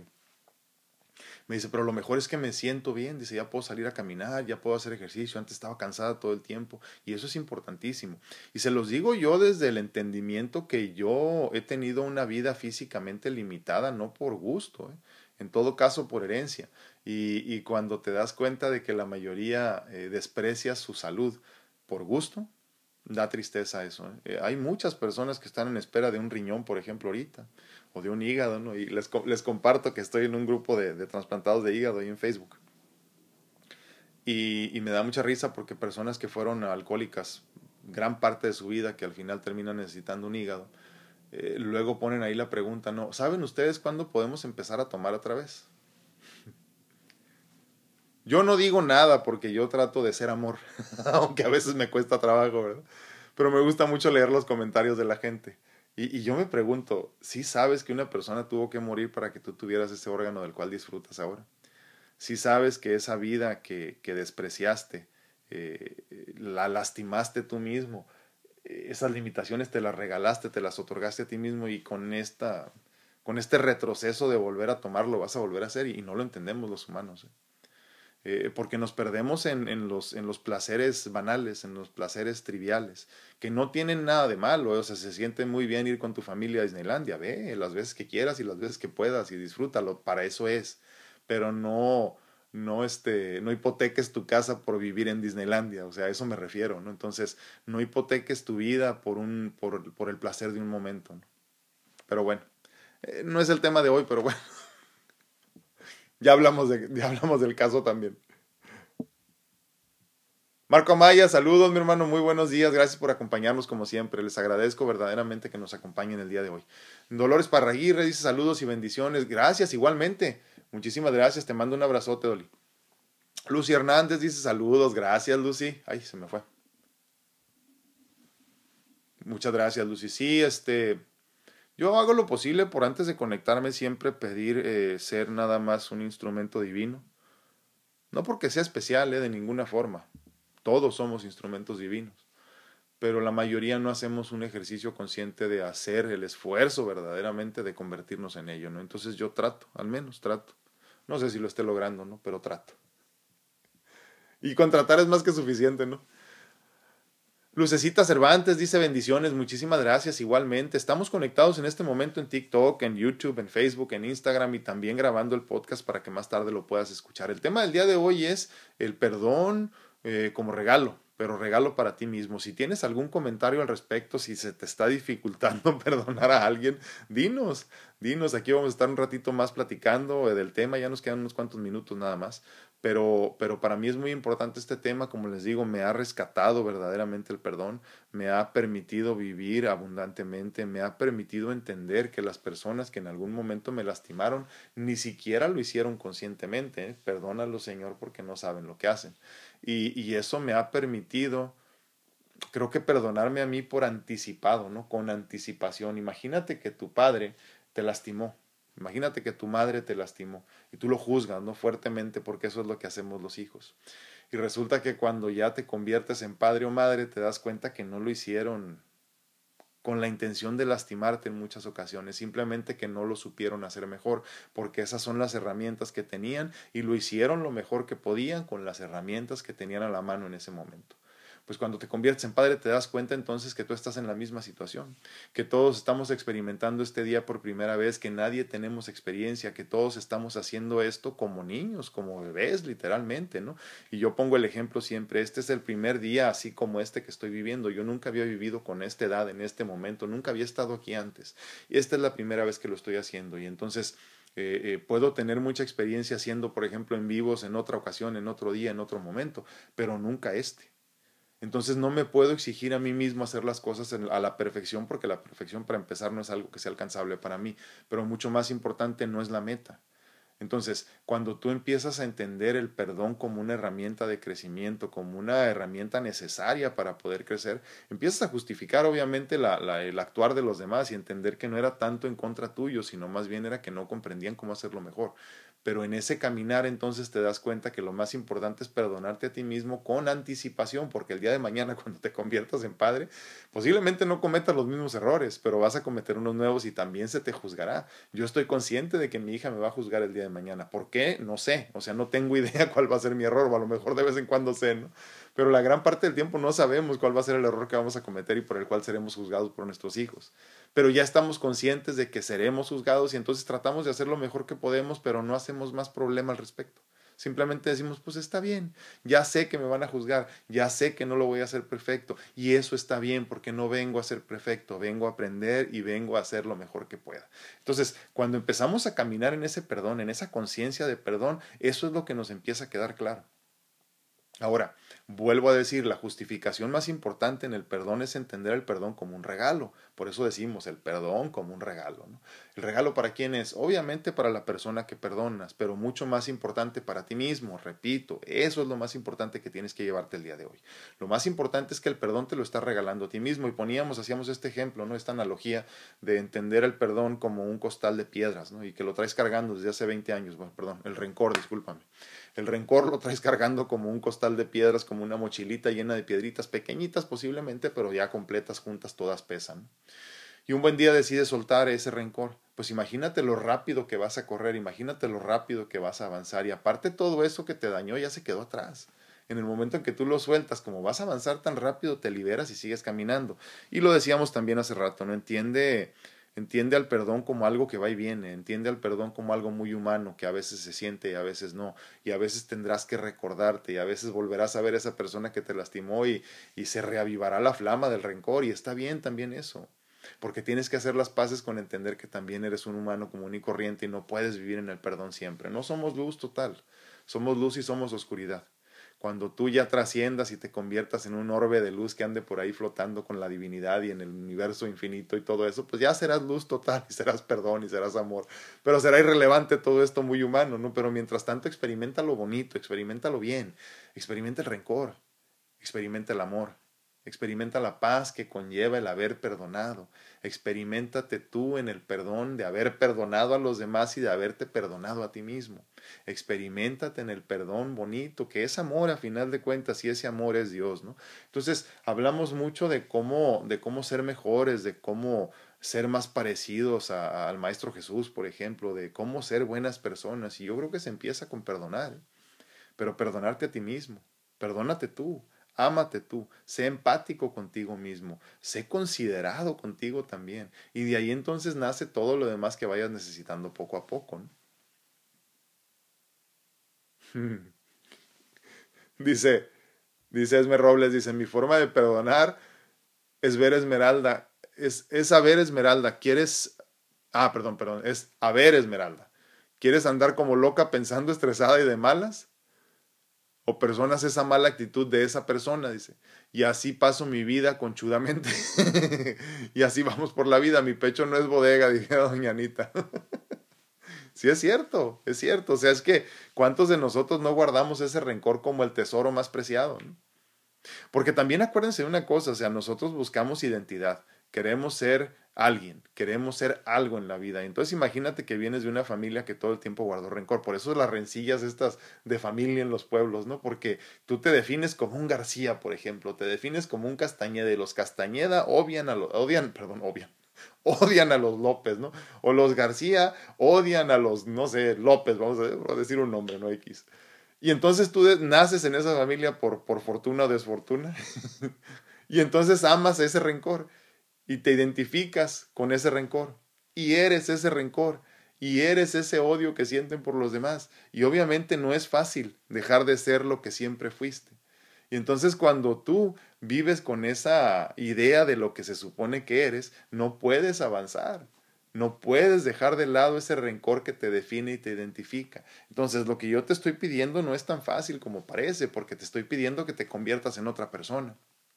Me dice, pero lo mejor es que me siento bien, dice, ya puedo salir a caminar, ya puedo hacer ejercicio, antes estaba cansada todo el tiempo y eso es importantísimo. Y se los digo yo desde el entendimiento que yo he tenido una vida físicamente limitada, no por gusto, ¿eh? En todo caso por herencia. Y, y cuando te das cuenta de que la mayoría eh, desprecia su salud por gusto, da tristeza eso, ¿eh? Eh, hay muchas personas que están en espera de un riñón, por ejemplo, ahorita, o de un hígado, ¿no? Y les, les comparto que estoy en un grupo de, de trasplantados de hígado ahí en Facebook. Y, y me da mucha risa porque personas que fueron alcohólicas gran parte de su vida, que al final terminan necesitando un hígado, eh, luego ponen ahí la pregunta, ¿no? ¿Saben ustedes cuándo podemos empezar a tomar otra vez? Yo no digo nada porque yo trato de ser amor, aunque a veces me cuesta trabajo, ¿verdad? Pero me gusta mucho leer los comentarios de la gente. Y, y yo me pregunto, ¿sí sabes que una persona tuvo que morir para que tú tuvieras ese órgano del cual disfrutas ahora? ¿Sí sabes que esa vida que, que despreciaste, eh, la lastimaste tú mismo? Eh, esas limitaciones te las regalaste, te las otorgaste a ti mismo y con esta, con este retroceso de volver a tomarlo vas a volver a hacer y, y no lo entendemos los humanos, ¿eh? Eh, porque nos perdemos en, en, los, en los placeres banales, en los placeres triviales, que no tienen nada de malo, ¿eh? O sea, se siente muy bien ir con tu familia a Disneylandia, ve las veces que quieras y las veces que puedas y disfrútalo, para eso es, pero no, no, este, no hipoteques tu casa por vivir en Disneylandia, o sea, a eso me refiero, ¿no? Entonces, no hipoteques tu vida por, un, por, por el placer de un momento, ¿no? Pero bueno, eh, no es el tema de hoy, pero bueno, ya hablamos, de, ya hablamos del caso también. Marco Amaya, saludos mi hermano, muy buenos días, gracias por acompañarnos como siempre, les agradezco verdaderamente que nos acompañen el día de hoy. Dolores Parraguirre dice saludos y bendiciones, gracias igualmente, muchísimas gracias, te mando un abrazote, Doli. Lucy Hernández dice saludos, gracias Lucy, ay se me fue. Muchas gracias Lucy, sí, este, yo hago lo posible por antes de conectarme siempre pedir eh, ser nada más un instrumento divino, no porque sea especial, eh, de ninguna forma, todos somos instrumentos divinos. Pero la mayoría no hacemos un ejercicio consciente de hacer el esfuerzo verdaderamente de convertirnos en ello, ¿no? Entonces yo trato, al menos trato. No sé si lo esté logrando, ¿no? Pero trato. Y con tratar es más que suficiente, ¿no? Lucecita Cervantes dice bendiciones, muchísimas gracias igualmente. Estamos conectados en este momento en TikTok, en YouTube, en Facebook, en Instagram y también grabando el podcast para que más tarde lo puedas escuchar. El tema del día de hoy es el perdón eh, como regalo, pero regalo para ti mismo. Si tienes algún comentario al respecto, si se te está dificultando perdonar a alguien, dinos, dinos. Aquí vamos a estar un ratito más platicando eh, del tema, ya nos quedan unos cuantos minutos nada más. Pero, pero para mí es muy importante este tema, como les digo, me ha rescatado verdaderamente el perdón, me ha permitido vivir abundantemente, me ha permitido entender que las personas que en algún momento me lastimaron ni siquiera lo hicieron conscientemente, ¿eh? Perdónalo, Señor, porque no saben lo que hacen. Y, y eso me ha permitido, creo que perdonarme a mí por anticipado, ¿no? Con anticipación. Imagínate que tu padre te lastimó. Imagínate que tu madre te lastimó y tú lo juzgas, ¿no? Fuertemente, porque eso es lo que hacemos los hijos. Y resulta que cuando ya te conviertes en padre o madre, te das cuenta que no lo hicieron con la intención de lastimarte en muchas ocasiones, simplemente que no lo supieron hacer mejor, porque esas son las herramientas que tenían y lo hicieron lo mejor que podían con las herramientas que tenían a la mano en ese momento. Pues cuando te conviertes en padre te das cuenta entonces que tú estás en la misma situación, que todos estamos experimentando este día por primera vez, que nadie tenemos experiencia, que todos estamos haciendo esto como niños, como bebés literalmente, ¿no? Y yo pongo el ejemplo siempre, este es el primer día así como este que estoy viviendo, yo nunca había vivido con esta edad, en este momento, nunca había estado aquí antes, y esta es la primera vez que lo estoy haciendo, y entonces eh, eh, puedo tener mucha experiencia haciendo, por ejemplo, en vivos en otra ocasión, en otro día, en otro momento, pero nunca este. Entonces no me puedo exigir a mí mismo hacer las cosas a la perfección porque la perfección para empezar no es algo que sea alcanzable para mí, pero mucho más importante no es la meta. Entonces, cuando tú empiezas a entender el perdón como una herramienta de crecimiento, como una herramienta necesaria para poder crecer, empiezas a justificar obviamente la, la, el actuar de los demás y entender que no era tanto en contra tuyo, sino más bien era que no comprendían cómo hacerlo mejor. Pero en ese caminar entonces te das cuenta que lo más importante es perdonarte a ti mismo con anticipación, porque el día de mañana cuando te conviertas en padre, posiblemente no cometas los mismos errores, pero vas a cometer unos nuevos y también se te juzgará. Yo estoy consciente de que mi hija me va a juzgar el día de mañana. ¿Por qué? No sé. O sea, no tengo idea cuál va a ser mi error, o a lo mejor de vez en cuando sé, ¿no? Pero la gran parte del tiempo no sabemos cuál va a ser el error que vamos a cometer y por el cual seremos juzgados por nuestros hijos. Pero ya estamos conscientes de que seremos juzgados y entonces tratamos de hacer lo mejor que podemos, pero no hacemos más problema al respecto. Simplemente decimos, pues está bien, ya sé que me van a juzgar, ya sé que no lo voy a hacer perfecto y eso está bien porque no vengo a ser perfecto, vengo a aprender y vengo a hacer lo mejor que pueda. Entonces, cuando empezamos a caminar en ese perdón, en esa conciencia de perdón, eso es lo que nos empieza a quedar claro. Ahora, vuelvo a decir, la justificación más importante en el perdón es entender el perdón como un regalo. Por eso decimos el perdón como un regalo, ¿no? ¿El regalo para quién es? Obviamente para la persona que perdonas, pero mucho más importante para ti mismo. Repito, eso es lo más importante que tienes que llevarte el día de hoy. Lo más importante es que el perdón te lo estás regalando a ti mismo. Y poníamos, hacíamos este ejemplo, ¿no? Esta analogía de entender el perdón como un costal de piedras, ¿no? Y que lo traes cargando desde hace veinte años. Bueno, perdón, el rencor, discúlpame. El rencor lo traes cargando como un costal de piedras, como una mochilita llena de piedritas pequeñitas posiblemente, pero ya completas, juntas, todas pesan. Y un buen día decides soltar ese rencor. Pues imagínate lo rápido que vas a correr, imagínate lo rápido que vas a avanzar. Y aparte todo eso que te dañó ya se quedó atrás. En el momento en que tú lo sueltas, como vas a avanzar tan rápido, te liberas y sigues caminando. Y lo decíamos también hace rato, ¿no? Entiende Entiende al perdón como algo que va y viene, entiende al perdón como algo muy humano, que a veces se siente y a veces no, y a veces tendrás que recordarte, y a veces volverás a ver a esa persona que te lastimó y, y se reavivará la flama del rencor, y está bien también eso, porque tienes que hacer las paces con entender que también eres un humano común y corriente y no puedes vivir en el perdón siempre. No somos luz total, somos luz y somos oscuridad. Cuando tú ya trasciendas y te conviertas en un orbe de luz que ande por ahí flotando con la divinidad y en el universo infinito y todo eso, pues ya serás luz total y serás perdón y serás amor. Pero será irrelevante todo esto muy humano, ¿no? Pero mientras tanto experimenta lo bonito, experimenta lo bien, experimenta el rencor, experimenta el amor, experimenta la paz que conlleva el haber perdonado, experiméntate tú en el perdón de haber perdonado a los demás y de haberte perdonado a ti mismo. Experiméntate en el perdón bonito, que es amor a final de cuentas, y ese amor es Dios, ¿no? Entonces, hablamos mucho de cómo, de cómo ser mejores, de cómo ser más parecidos a, a, al Maestro Jesús, por ejemplo, de cómo ser buenas personas, y yo creo que se empieza con perdonar, ¿eh? Pero perdonarte a ti mismo, perdónate tú, ámate tú, sé empático contigo mismo, sé considerado contigo también, y de ahí entonces nace todo lo demás que vayas necesitando poco a poco, ¿no? Dice, dice Esme Robles, dice, mi forma de perdonar es ver Esmeralda, es, es saber Esmeralda, quieres, ah, perdón, perdón, es haber Esmeralda. ¿Quieres andar como loca pensando estresada y de malas? O personas esa mala actitud de esa persona, dice. Y así paso mi vida conchudamente. Y así vamos por la vida, mi pecho no es bodega, dije a doña Anita. Sí, es cierto, es cierto. O sea, es que ¿cuántos de nosotros no guardamos ese rencor como el tesoro más preciado, ¿no? Porque también acuérdense de una cosa, o sea, nosotros buscamos identidad, queremos ser alguien, queremos ser algo en la vida. Entonces imagínate que vienes de una familia que todo el tiempo guardó rencor. Por eso las rencillas estas de familia en los pueblos, ¿no? Porque tú te defines como un García, por ejemplo, te defines como un Castañeda y los Castañeda odian a los, odian, perdón, odian. Odian a los López, ¿no? O los García odian a los, no sé, López, vamos a decir un nombre, no X. Y entonces tú naces en esa familia por, por fortuna o desfortuna. Y entonces amas ese rencor y te identificas con ese rencor. Y eres ese rencor. Y eres ese odio que sienten por los demás. Y obviamente no es fácil dejar de ser lo que siempre fuiste. Y entonces cuando tú vives con esa idea de lo que se supone que eres, no puedes avanzar. No puedes dejar de lado ese rencor que te define y te identifica. Entonces, lo que yo te estoy pidiendo no es tan fácil como parece, porque te estoy pidiendo que te conviertas en otra persona.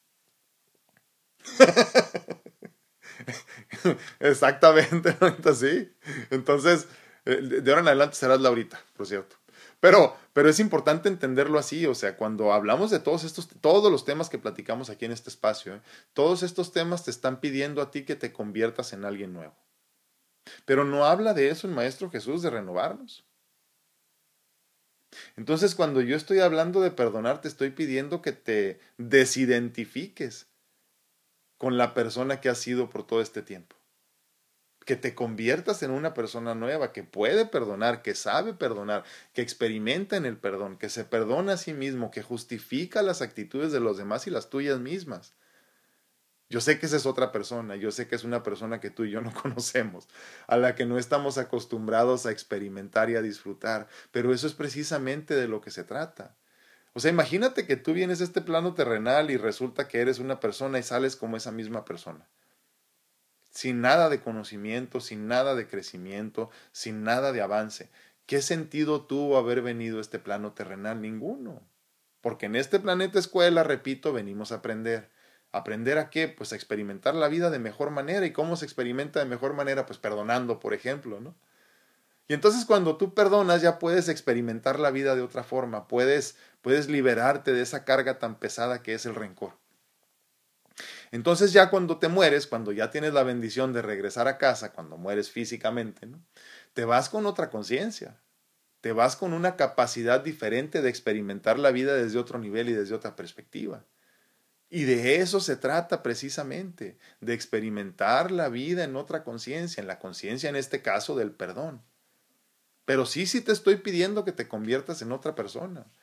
Exactamente, ahorita sí. Entonces, de ahora en adelante serás Laurita, por cierto. Pero, pero es importante entenderlo así, o sea, cuando hablamos de todos estos, todos los temas que platicamos aquí en este espacio, ¿eh? Todos estos temas te están pidiendo a ti que te conviertas en alguien nuevo. Pero no habla de eso el Maestro Jesús, de renovarnos. Entonces, cuando yo estoy hablando de perdonar, te estoy pidiendo que te desidentifiques con la persona que has sido por todo este tiempo. Que te conviertas en una persona nueva, que puede perdonar, que sabe perdonar, que experimenta en el perdón, que se perdona a sí mismo, que justifica las actitudes de los demás y las tuyas mismas. Yo sé que esa es otra persona, yo sé que es una persona que tú y yo no conocemos, a la que no estamos acostumbrados a experimentar y a disfrutar, pero eso es precisamente de lo que se trata. O sea, imagínate que tú vienes a este plano terrenal y resulta que eres una persona y sales como esa misma persona, sin nada de conocimiento, sin nada de crecimiento, sin nada de avance. ¿Qué sentido tuvo haber venido a este plano terrenal? Ninguno. Porque en este planeta escuela, repito, venimos a aprender. ¿Aprender a qué? Pues a experimentar la vida de mejor manera. ¿Y cómo se experimenta de mejor manera? Pues perdonando, por ejemplo, ¿no? Y entonces cuando tú perdonas ya puedes experimentar la vida de otra forma, puedes, puedes liberarte de esa carga tan pesada que es el rencor. Entonces ya cuando te mueres, cuando ya tienes la bendición de regresar a casa, cuando mueres físicamente, ¿no? Te vas con otra conciencia, te vas con una capacidad diferente de experimentar la vida desde otro nivel y desde otra perspectiva. Y de eso se trata precisamente, de experimentar la vida en otra conciencia, en la conciencia en este caso del perdón. Pero sí, sí te estoy pidiendo que te conviertas en otra persona.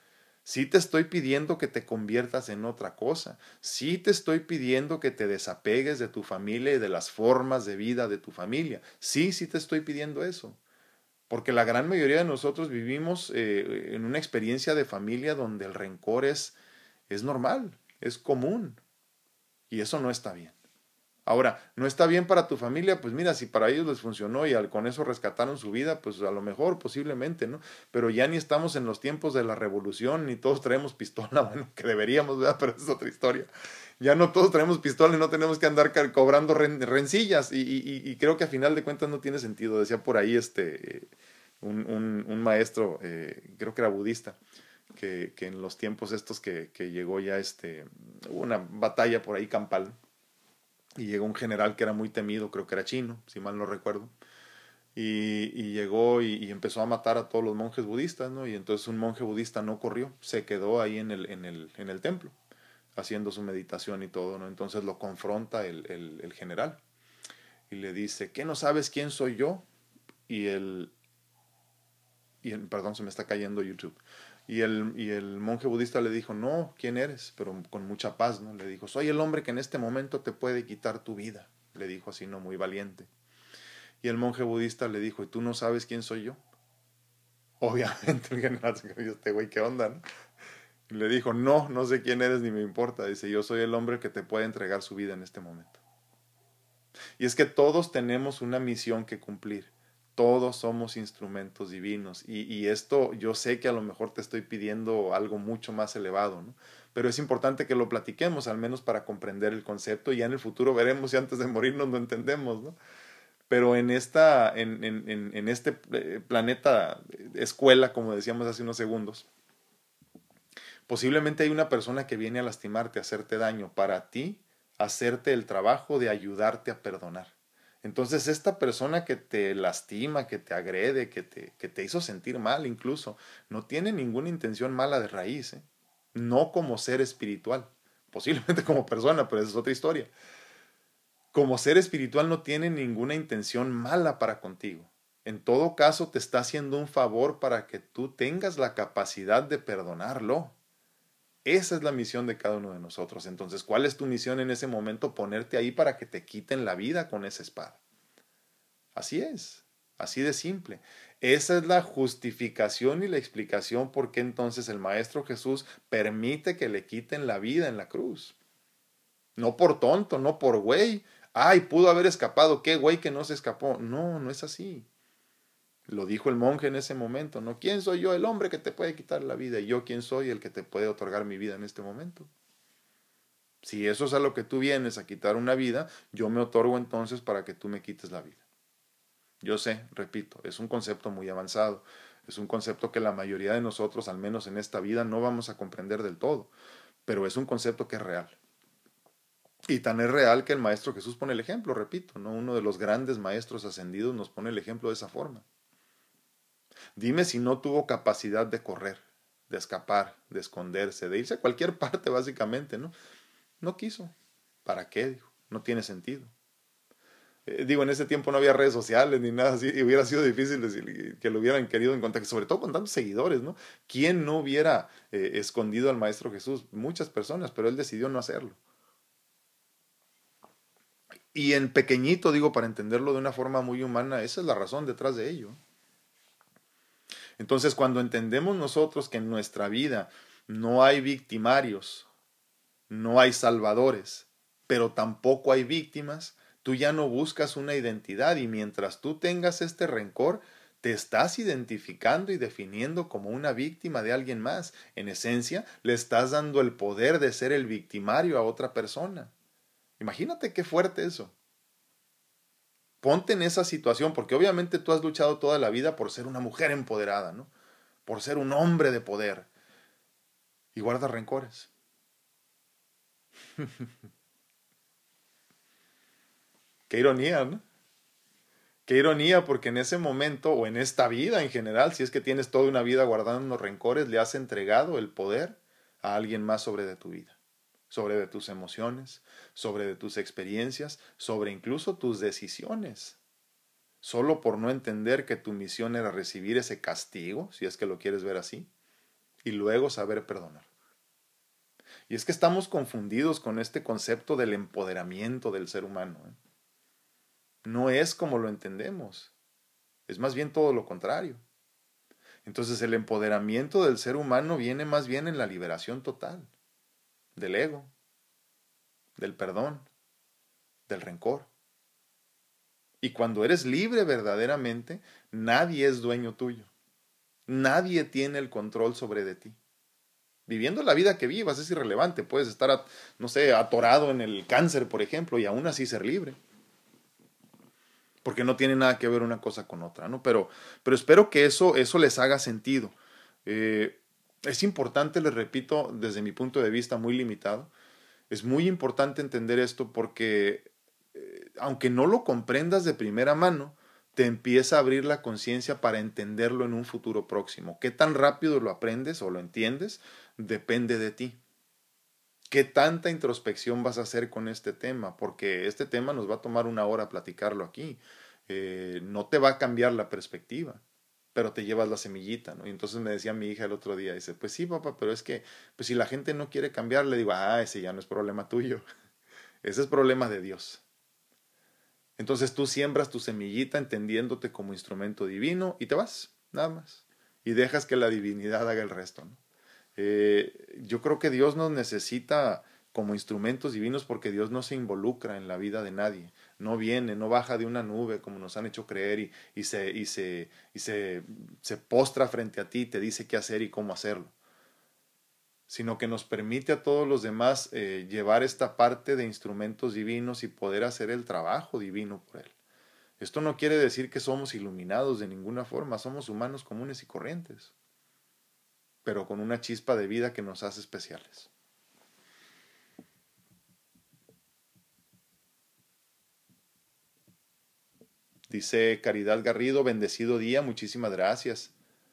Sí te estoy pidiendo que te conviertas en otra cosa. Sí te estoy pidiendo que te desapegues de tu familia y de las formas de vida de tu familia. Sí, sí te estoy pidiendo eso. Porque la gran mayoría de nosotros vivimos eh, en una experiencia de familia donde el rencor es, es normal, es común. Y eso no está bien. Ahora, ¿no está bien para tu familia? Pues mira, si para ellos les funcionó y al, con eso rescataron su vida, pues a lo mejor, posiblemente, ¿no? Pero ya ni estamos en los tiempos de la revolución, ni todos traemos pistola, bueno, que deberíamos, ¿verdad? Pero es otra historia. Ya no todos traemos pistola y no tenemos que andar cobrando ren, rencillas. Y, y, y, creo que a final de cuentas no tiene sentido. Decía por ahí este, un, un, un maestro, eh, creo que era budista, que, que en los tiempos estos que, que llegó ya este, hubo una batalla por ahí campal y llegó un general que era muy temido, creo que era chino, si mal no recuerdo, y, y llegó y, y empezó a matar a todos los monjes budistas, ¿no? Y entonces un monje budista no corrió, se quedó ahí en el, en el, en el templo, haciendo su meditación y todo, ¿no? Entonces lo confronta el, el, el general y le dice, ¿qué no sabes quién soy yo? Y el, y el, perdón, se me está cayendo YouTube. Y el, y el monje budista le dijo, no, ¿quién eres? Pero con mucha paz, ¿no? Le dijo, soy el hombre que en este momento te puede quitar tu vida. Le dijo así, no, muy valiente. Y el monje budista le dijo, ¿y tú no sabes quién soy yo? Obviamente el general se creyó, este güey, ¿qué onda, no? Y le dijo, no, no sé quién eres ni me importa. Dice, yo soy el hombre que te puede entregar su vida en este momento. Y es que todos tenemos una misión que cumplir. Todos somos instrumentos divinos. Y, y esto yo sé que a lo mejor te estoy pidiendo algo mucho más elevado, ¿no? Pero es importante que lo platiquemos, al menos para comprender el concepto. Y ya en el futuro veremos si antes de morirnos lo entendemos, ¿no? Pero en, esta, en, en, en, en este planeta escuela, como decíamos hace unos segundos, posiblemente hay una persona que viene a lastimarte, a hacerte daño, para ti, hacerte el trabajo de ayudarte a perdonar. Entonces esta persona que te lastima, que te agrede, que te, que te hizo sentir mal incluso, no tiene ninguna intención mala de raíz, ¿eh? No como ser espiritual, posiblemente como persona, pero esa es otra historia. Como ser espiritual no tiene ninguna intención mala para contigo. En todo caso te está haciendo un favor para que tú tengas la capacidad de perdonarlo. Esa es la misión de cada uno de nosotros. Entonces, ¿cuál es tu misión en ese momento? Ponerte ahí para que te quiten la vida con esa espada. Así es, así de simple. Esa es la justificación y la explicación por qué entonces el Maestro Jesús permite que le quiten la vida en la cruz. No por tonto, no por güey. Ay, pudo haber escapado, qué güey que no se escapó. No, no es así. Lo dijo el monje en ese momento, ¿no? ¿Quién soy yo? El hombre que te puede quitar la vida. ¿Y yo quién soy? El que te puede otorgar mi vida en este momento. Si eso es a lo que tú vienes, a quitar una vida, yo me otorgo entonces para que tú me quites la vida. Yo sé, repito, es un concepto muy avanzado. Es un concepto que la mayoría de nosotros, al menos en esta vida, no vamos a comprender del todo. Pero es un concepto que es real. Y tan es real que el Maestro Jesús pone el ejemplo, repito, ¿no? Uno de los grandes maestros ascendidos nos pone el ejemplo de esa forma. Dime si no tuvo capacidad de correr, de escapar, de esconderse, de irse a cualquier parte básicamente, ¿no? No quiso. ¿Para qué? Dijo. No tiene sentido. Eh, digo, en ese tiempo no había redes sociales ni nada así, y hubiera sido difícil decir que lo hubieran querido encontrar, sobre todo con tantos seguidores, ¿no? ¿Quién no hubiera eh, escondido al Maestro Jesús? Muchas personas, pero él decidió no hacerlo. Y en pequeñito, digo, para entenderlo de una forma muy humana, esa es la razón detrás de ello. Entonces, cuando entendemos nosotros que en nuestra vida no hay victimarios, no hay salvadores, pero tampoco hay víctimas, tú ya no buscas una identidad y mientras tú tengas este rencor, te estás identificando y definiendo como una víctima de alguien más. En esencia, le estás dando el poder de ser el victimario a otra persona. Imagínate qué fuerte eso. Ponte en esa situación, porque obviamente tú has luchado toda la vida por ser una mujer empoderada, ¿no? Por ser un hombre de poder. Y guardas rencores. Qué ironía, ¿no? Qué ironía, porque en ese momento, o en esta vida en general, si es que tienes toda una vida guardando unos rencores, le has entregado el poder a alguien más sobre de tu vida, sobre de tus emociones, sobre de tus experiencias, sobre incluso tus decisiones. Solo por no entender que tu misión era recibir ese castigo, si es que lo quieres ver así, y luego saber perdonar. Y es que estamos confundidos con este concepto del empoderamiento del ser humano, ¿eh? No es como lo entendemos, es más bien todo lo contrario. Entonces el empoderamiento del ser humano viene más bien en la liberación total, del ego, del perdón, del rencor. Y cuando eres libre verdaderamente, nadie es dueño tuyo. Nadie tiene el control sobre de ti. Viviendo la vida que vivas es irrelevante. Puedes estar, no sé, atorado en el cáncer, por ejemplo, y aún así ser libre. Porque no tiene nada que ver una cosa con otra, ¿no? Pero, pero espero que eso, eso les haga sentido. Eh, es importante, les repito, desde mi punto de vista muy limitado, es muy importante entender esto porque, eh, aunque no lo comprendas de primera mano, te empieza a abrir la conciencia para entenderlo en un futuro próximo. ¿Qué tan rápido lo aprendes o lo entiendes? Depende de ti. ¿Qué tanta introspección vas a hacer con este tema? Porque este tema nos va a tomar una hora platicarlo aquí. Eh, no te va a cambiar la perspectiva, pero te llevas la semillita, ¿no? Y entonces me decía mi hija el otro día, dice, pues sí, papá, pero es que, pues si la gente no quiere cambiar, le digo, ah, ese ya no es problema tuyo, ese es problema de Dios. Entonces tú siembras tu semillita entendiéndote como instrumento divino y te vas, nada más. Y dejas que la divinidad haga el resto, ¿no? Eh, yo creo que Dios nos necesita como instrumentos divinos porque Dios no se involucra en la vida de nadie, no viene, no baja de una nube como nos han hecho creer y, y, se, y, se, y se, se postra frente a ti y te dice qué hacer y cómo hacerlo, sino que nos permite a todos los demás eh, llevar esta parte de instrumentos divinos y poder hacer el trabajo divino por Él. Esto no quiere decir que somos iluminados de ninguna forma, somos humanos comunes y corrientes, pero con una chispa de vida que nos hace especiales. Dice Caridad Garrido, bendecido día, muchísimas gracias.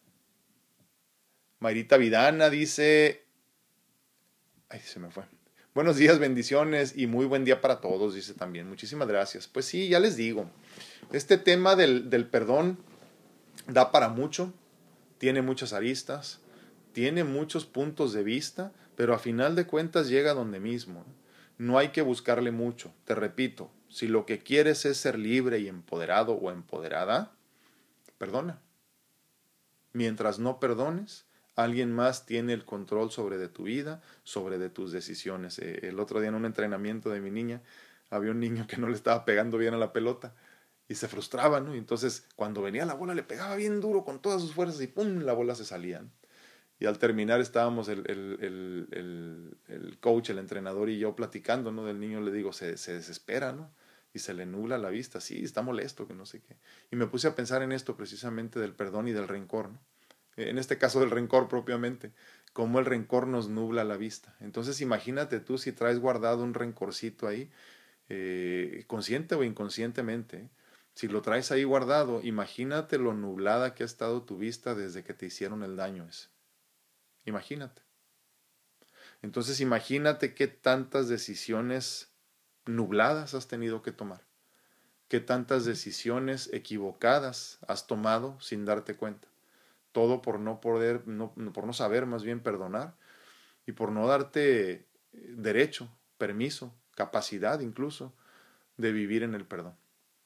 Mayrita Vidana dice, ay, se me fue. Buenos días, bendiciones y muy buen día para todos, dice también. Muchísimas gracias. Pues sí, ya les digo, este tema del, del perdón da para mucho, tiene muchas aristas, tiene muchos puntos de vista, pero a final de cuentas llega donde mismo. No hay que buscarle mucho. Te repito, si lo que quieres es ser libre y empoderado o empoderada, perdona. Mientras no perdones, alguien más tiene el control sobre de tu vida, sobre de tus decisiones. Eh, el otro día en un entrenamiento de mi niña, había un niño que no le estaba pegando bien a la pelota y se frustraba, ¿no? Y entonces cuando venía la bola le pegaba bien duro con todas sus fuerzas y ¡pum! La bola se salía, ¿no? Y al terminar estábamos el, el, el, el, el coach, el entrenador y yo platicando, ¿no? Del niño, le digo, se, se desespera, ¿no? Y se le nubla la vista, sí, está molesto, que no sé qué. Y me puse a pensar en esto precisamente del perdón y del rencor, ¿no? En este caso del rencor propiamente, cómo el rencor nos nubla la vista. Entonces imagínate tú si traes guardado un rencorcito ahí, eh, consciente o inconscientemente, ¿eh? Si lo traes ahí guardado, imagínate lo nublada que ha estado tu vista desde que te hicieron el daño ese. Imagínate. Entonces imagínate qué tantas decisiones nubladas has tenido que tomar, qué tantas decisiones equivocadas has tomado sin darte cuenta. Todo por no poder, no, por no saber más bien perdonar y por no darte derecho, permiso, capacidad incluso de vivir en el perdón.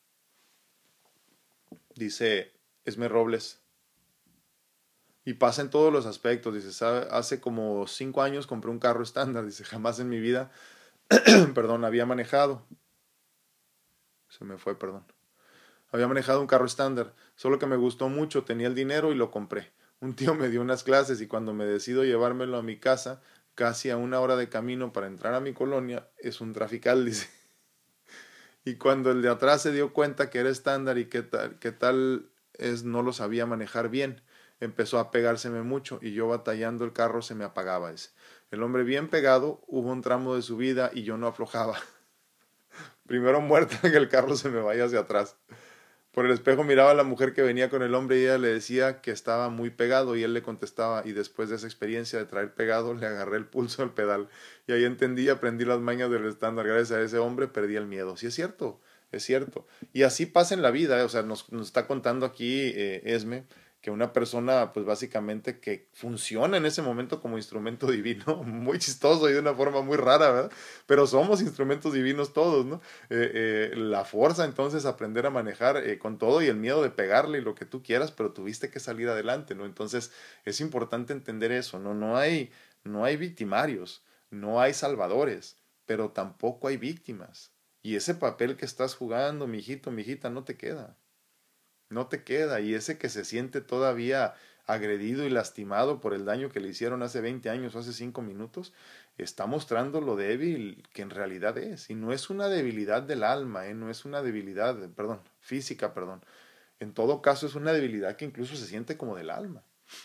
Dice Esme Robles, y pasa en todos los aspectos. Dice, ¿sabe? Hace como cinco años compré un carro estándar. Dice, jamás en mi vida, perdón, había manejado. Se me fue, perdón. Había manejado un carro estándar. Solo que me gustó mucho, tenía el dinero y lo compré. Un tío me dio unas clases y cuando me decido llevármelo a mi casa, casi a una hora de camino para entrar a mi colonia, es un trafical, dice. Y cuando el de atrás se dio cuenta que era estándar y que tal, que tal es, no lo sabía manejar bien, empezó a pegárseme mucho y yo batallando el carro se me apagaba ese. El hombre bien pegado, hubo un tramo de subida y yo no aflojaba. Primero muerto que el carro se me vaya hacia atrás. Por el espejo miraba a la mujer que venía con el hombre y ella le decía que estaba muy pegado y él le contestaba, y después de esa experiencia de traer pegado le agarré el pulso al pedal y ahí entendí y aprendí las mañas del estándar. Gracias a ese hombre perdí el miedo. Sí, es cierto, es cierto. Y así pasa en la vida, ¿eh? O sea, nos, nos está contando aquí eh, Esme que una persona, pues básicamente que funciona en ese momento como instrumento divino, muy chistoso y de una forma muy rara, ¿verdad? Pero somos instrumentos divinos todos, ¿no? Eh, eh, la fuerza, entonces, aprender a manejar eh, con todo y el miedo de pegarle y lo que tú quieras, pero tuviste que salir adelante, ¿no? Entonces, es importante entender eso, ¿no? No hay, no hay victimarios, no hay salvadores, pero tampoco hay víctimas. Y ese papel que estás jugando, mijito, mijita, no te queda. No te queda. Y ese que se siente todavía agredido y lastimado por el daño que le hicieron hace veinte años o hace cinco minutos, está mostrando lo débil que en realidad es. Y no es una debilidad del alma, ¿eh? No es una debilidad, perdón, física, perdón. En todo caso es una debilidad que incluso se siente como del alma.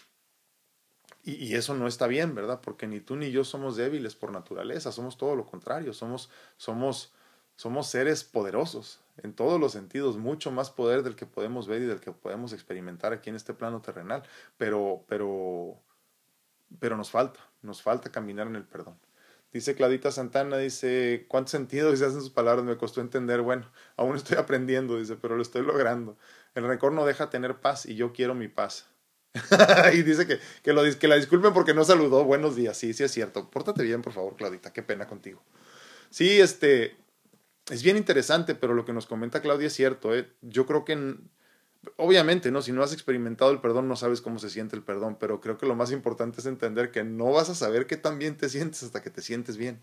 Y, y eso no está bien, ¿verdad? Porque ni tú ni yo somos débiles por naturaleza, somos todo lo contrario, somos, somos, somos seres poderosos en todos los sentidos, mucho más poder del que podemos ver y del que podemos experimentar aquí en este plano terrenal, pero, pero, pero nos falta, nos falta caminar en el perdón. Dice Claudita Santana, dice, ¿cuánto sentido dice hacen sus palabras? Me costó entender, bueno, aún estoy aprendiendo, dice, pero lo estoy logrando. El rencor no deja tener paz y yo quiero mi paz. Y dice que, que, lo, que la disculpen porque no saludó. Buenos días. Sí, sí es cierto. Pórtate bien, por favor, Claudita. Qué pena contigo. Sí, este, es bien interesante, pero lo que nos comenta Claudia es cierto. ¿eh? Yo creo que, obviamente, ¿no? Si no has experimentado el perdón, no sabes cómo se siente el perdón, pero creo que lo más importante es entender que no vas a saber qué tan bien te sientes hasta que te sientes bien.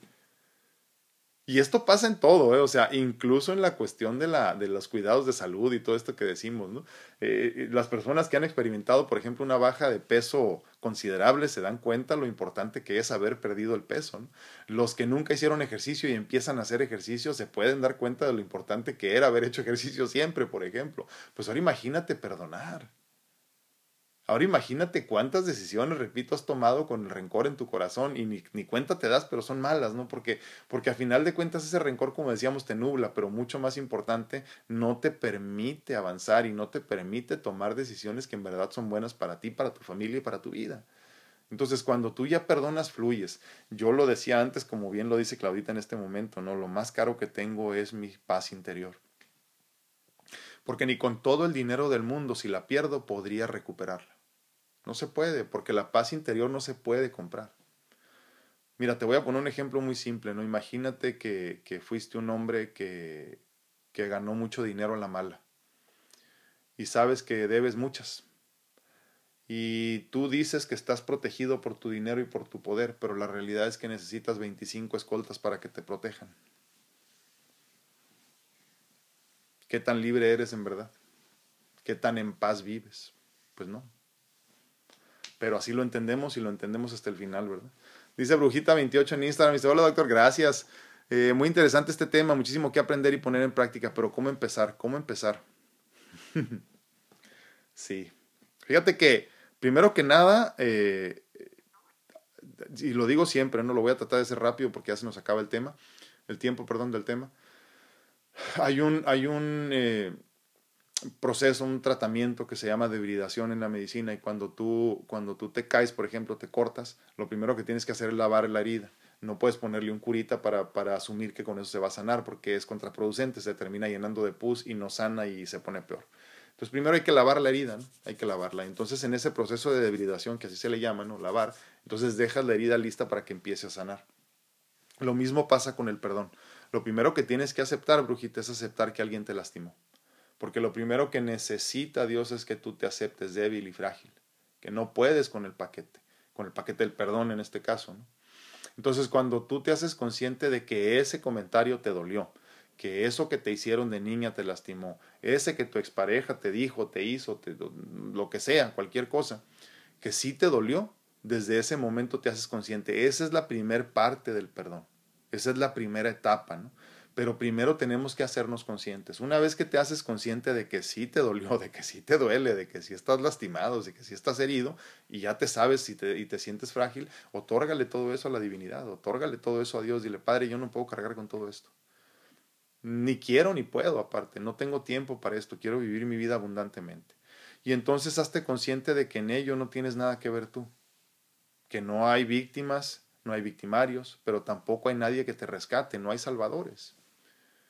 Y esto pasa en todo, ¿eh? O sea, incluso en la cuestión de, la, de los cuidados de salud y todo esto que decimos, ¿no? Eh, las personas que han experimentado, por ejemplo, una baja de peso considerable se dan cuenta lo importante que es haber perdido el peso, ¿no? Los que nunca hicieron ejercicio y empiezan a hacer ejercicio se pueden dar cuenta de lo importante que era haber hecho ejercicio siempre, por ejemplo. Pues ahora imagínate perdonar. Ahora imagínate cuántas decisiones, repito, has tomado con el rencor en tu corazón y ni, ni cuenta te das, pero son malas, ¿no? Porque, porque a final de cuentas ese rencor, como decíamos, te nubla, pero mucho más importante, no te permite avanzar y no te permite tomar decisiones que en verdad son buenas para ti, para tu familia y para tu vida. Entonces, cuando tú ya perdonas, fluyes. Yo lo decía antes, como bien lo dice Claudita en este momento, ¿no? Lo más caro que tengo es mi paz interior. Porque ni con todo el dinero del mundo, si la pierdo, podría recuperarla. No se puede, porque la paz interior no se puede comprar. Mira, te voy a poner un ejemplo muy simple, ¿no? Imagínate que, que fuiste un hombre que, que ganó mucho dinero a la mala y sabes que debes muchas. Y tú dices que estás protegido por tu dinero y por tu poder, pero la realidad es que necesitas veinticinco escoltas para que te protejan. ¿Qué tan libre eres en verdad? ¿Qué tan en paz vives? Pues no. Pero así lo entendemos y lo entendemos hasta el final, ¿verdad? Dice Brujita veintiocho en Instagram, dice, hola doctor, gracias. Eh, muy interesante este tema, muchísimo que aprender y poner en práctica, pero ¿cómo empezar? ¿Cómo empezar? Sí. Fíjate que, primero que nada, eh, y lo digo siempre, no lo voy a tratar de ser rápido porque ya se nos acaba el tema, el tiempo, perdón, del tema. Hay un, hay un eh, proceso, un tratamiento que se llama debridación en la medicina y cuando tú, cuando tú te caes, por ejemplo, te cortas, lo primero que tienes que hacer es lavar la herida. No puedes ponerle un curita para, para asumir que con eso se va a sanar porque es contraproducente, se termina llenando de pus y no sana y se pone peor. Entonces primero hay que lavar la herida, ¿no? Hay que lavarla. Entonces en ese proceso de debridación, que así se le llama, ¿no? Lavar, entonces dejas la herida lista para que empiece a sanar. Lo mismo pasa con el perdón. Lo primero que tienes que aceptar, brujita, es aceptar que alguien te lastimó. Porque lo primero que necesita Dios es que tú te aceptes débil y frágil, que no puedes con el paquete, con el paquete del perdón en este caso, ¿no? Entonces cuando tú te haces consciente de que ese comentario te dolió, que eso que te hicieron de niña te lastimó, ese que tu expareja te dijo, te hizo, te, lo que sea, cualquier cosa, que sí te dolió, desde ese momento te haces consciente. Esa es la primer parte del perdón. Esa es la primera etapa, ¿no? Pero primero tenemos que hacernos conscientes. Una vez que te haces consciente de que sí te dolió, de que sí te duele, de que sí estás lastimado, de que sí estás herido, y ya te sabes y te, y te sientes frágil, otórgale todo eso a la divinidad, otórgale todo eso a Dios. Dile, Padre, yo no puedo cargar con todo esto. Ni quiero ni puedo, aparte. No tengo tiempo para esto. Quiero vivir mi vida abundantemente. Y entonces hazte consciente de que en ello no tienes nada que ver tú. Que no hay víctimas, no hay victimarios, pero tampoco hay nadie que te rescate, no hay salvadores.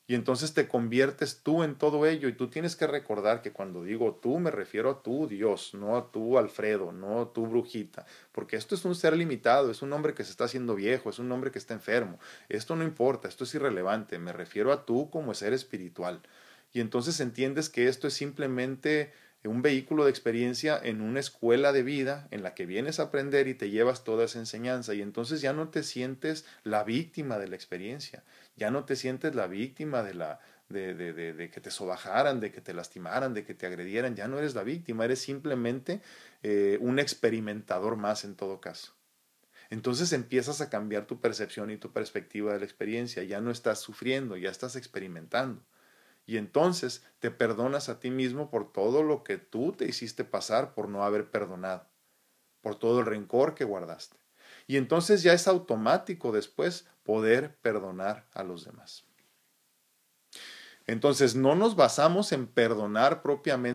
Y entonces te conviertes tú en todo ello y tú tienes que recordar que cuando digo tú me refiero a tú Dios, no a tú Alfredo, no a tú brujita, porque esto es un ser limitado, es un hombre que se está haciendo viejo, es un hombre que está enfermo. Esto no importa, esto es irrelevante, me refiero a tú como ser espiritual. Y entonces entiendes que esto es simplemente un vehículo de experiencia en una escuela de vida en la que vienes a aprender y te llevas toda esa enseñanza y entonces ya no te sientes la víctima de la experiencia, ya no te sientes la víctima de la de, de, de, de que te sobajaran, de que te lastimaran, de que te agredieran, ya no eres la víctima, eres simplemente eh, un experimentador más en todo caso. Entonces empiezas a cambiar tu percepción y tu perspectiva de la experiencia, ya no estás sufriendo, ya estás experimentando. Y entonces te perdonas a ti mismo por todo lo que tú te hiciste pasar por no haber perdonado, por todo el rencor que guardaste. Y entonces ya es automático después poder perdonar a los demás. Entonces no nos basamos en perdonar propiamente